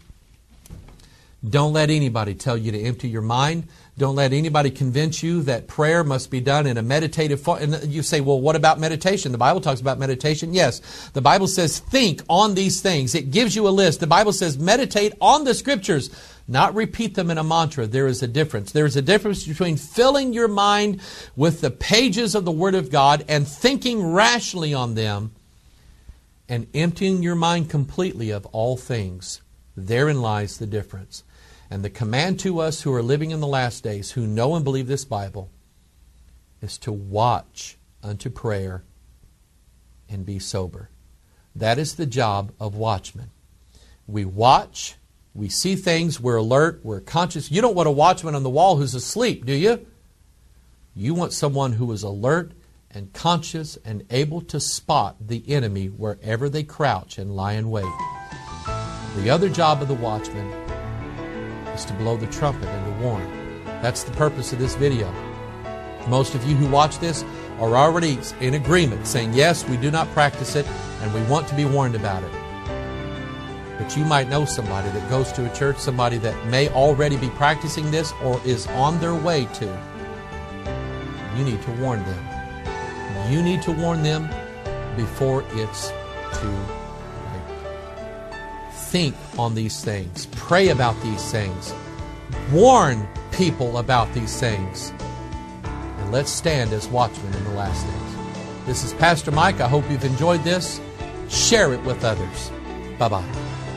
don't let anybody tell you to empty your mind. Don't let anybody convince you that prayer must be done in a meditative form. And you say, well, what about meditation? The Bible talks about meditation. Yes, the Bible says think on these things. It gives you a list. The Bible says meditate on the Scriptures, not repeat them in a mantra. There is a difference. There is a difference between filling your mind with the pages of the Word of God and thinking rationally on them and emptying your mind completely of all things. Therein lies the difference. And the command to us who are living in the last days, who know and believe this Bible, is to watch unto prayer and be sober. That is the job of watchmen. We watch, we see things, we're alert, we're conscious. You don't want a watchman on the wall who's asleep, do you? You want someone who is alert and conscious and able to spot the enemy wherever they crouch and lie in wait. The other job of the watchman is to blow the trumpet and to warn. That's the purpose of this video. Most of you who watch this are already in agreement, saying, yes, we do not practice it, and we want to be warned about it. But you might know somebody that goes to a church, somebody that may already be practicing this or is on their way to. You need to warn them. You need to warn them before it's too late. Think on these things. Pray about these things. Warn people about these things. And let's stand as watchmen in the last days. This is Pastor Mike. I hope you've enjoyed this. Share it with others. Bye-bye.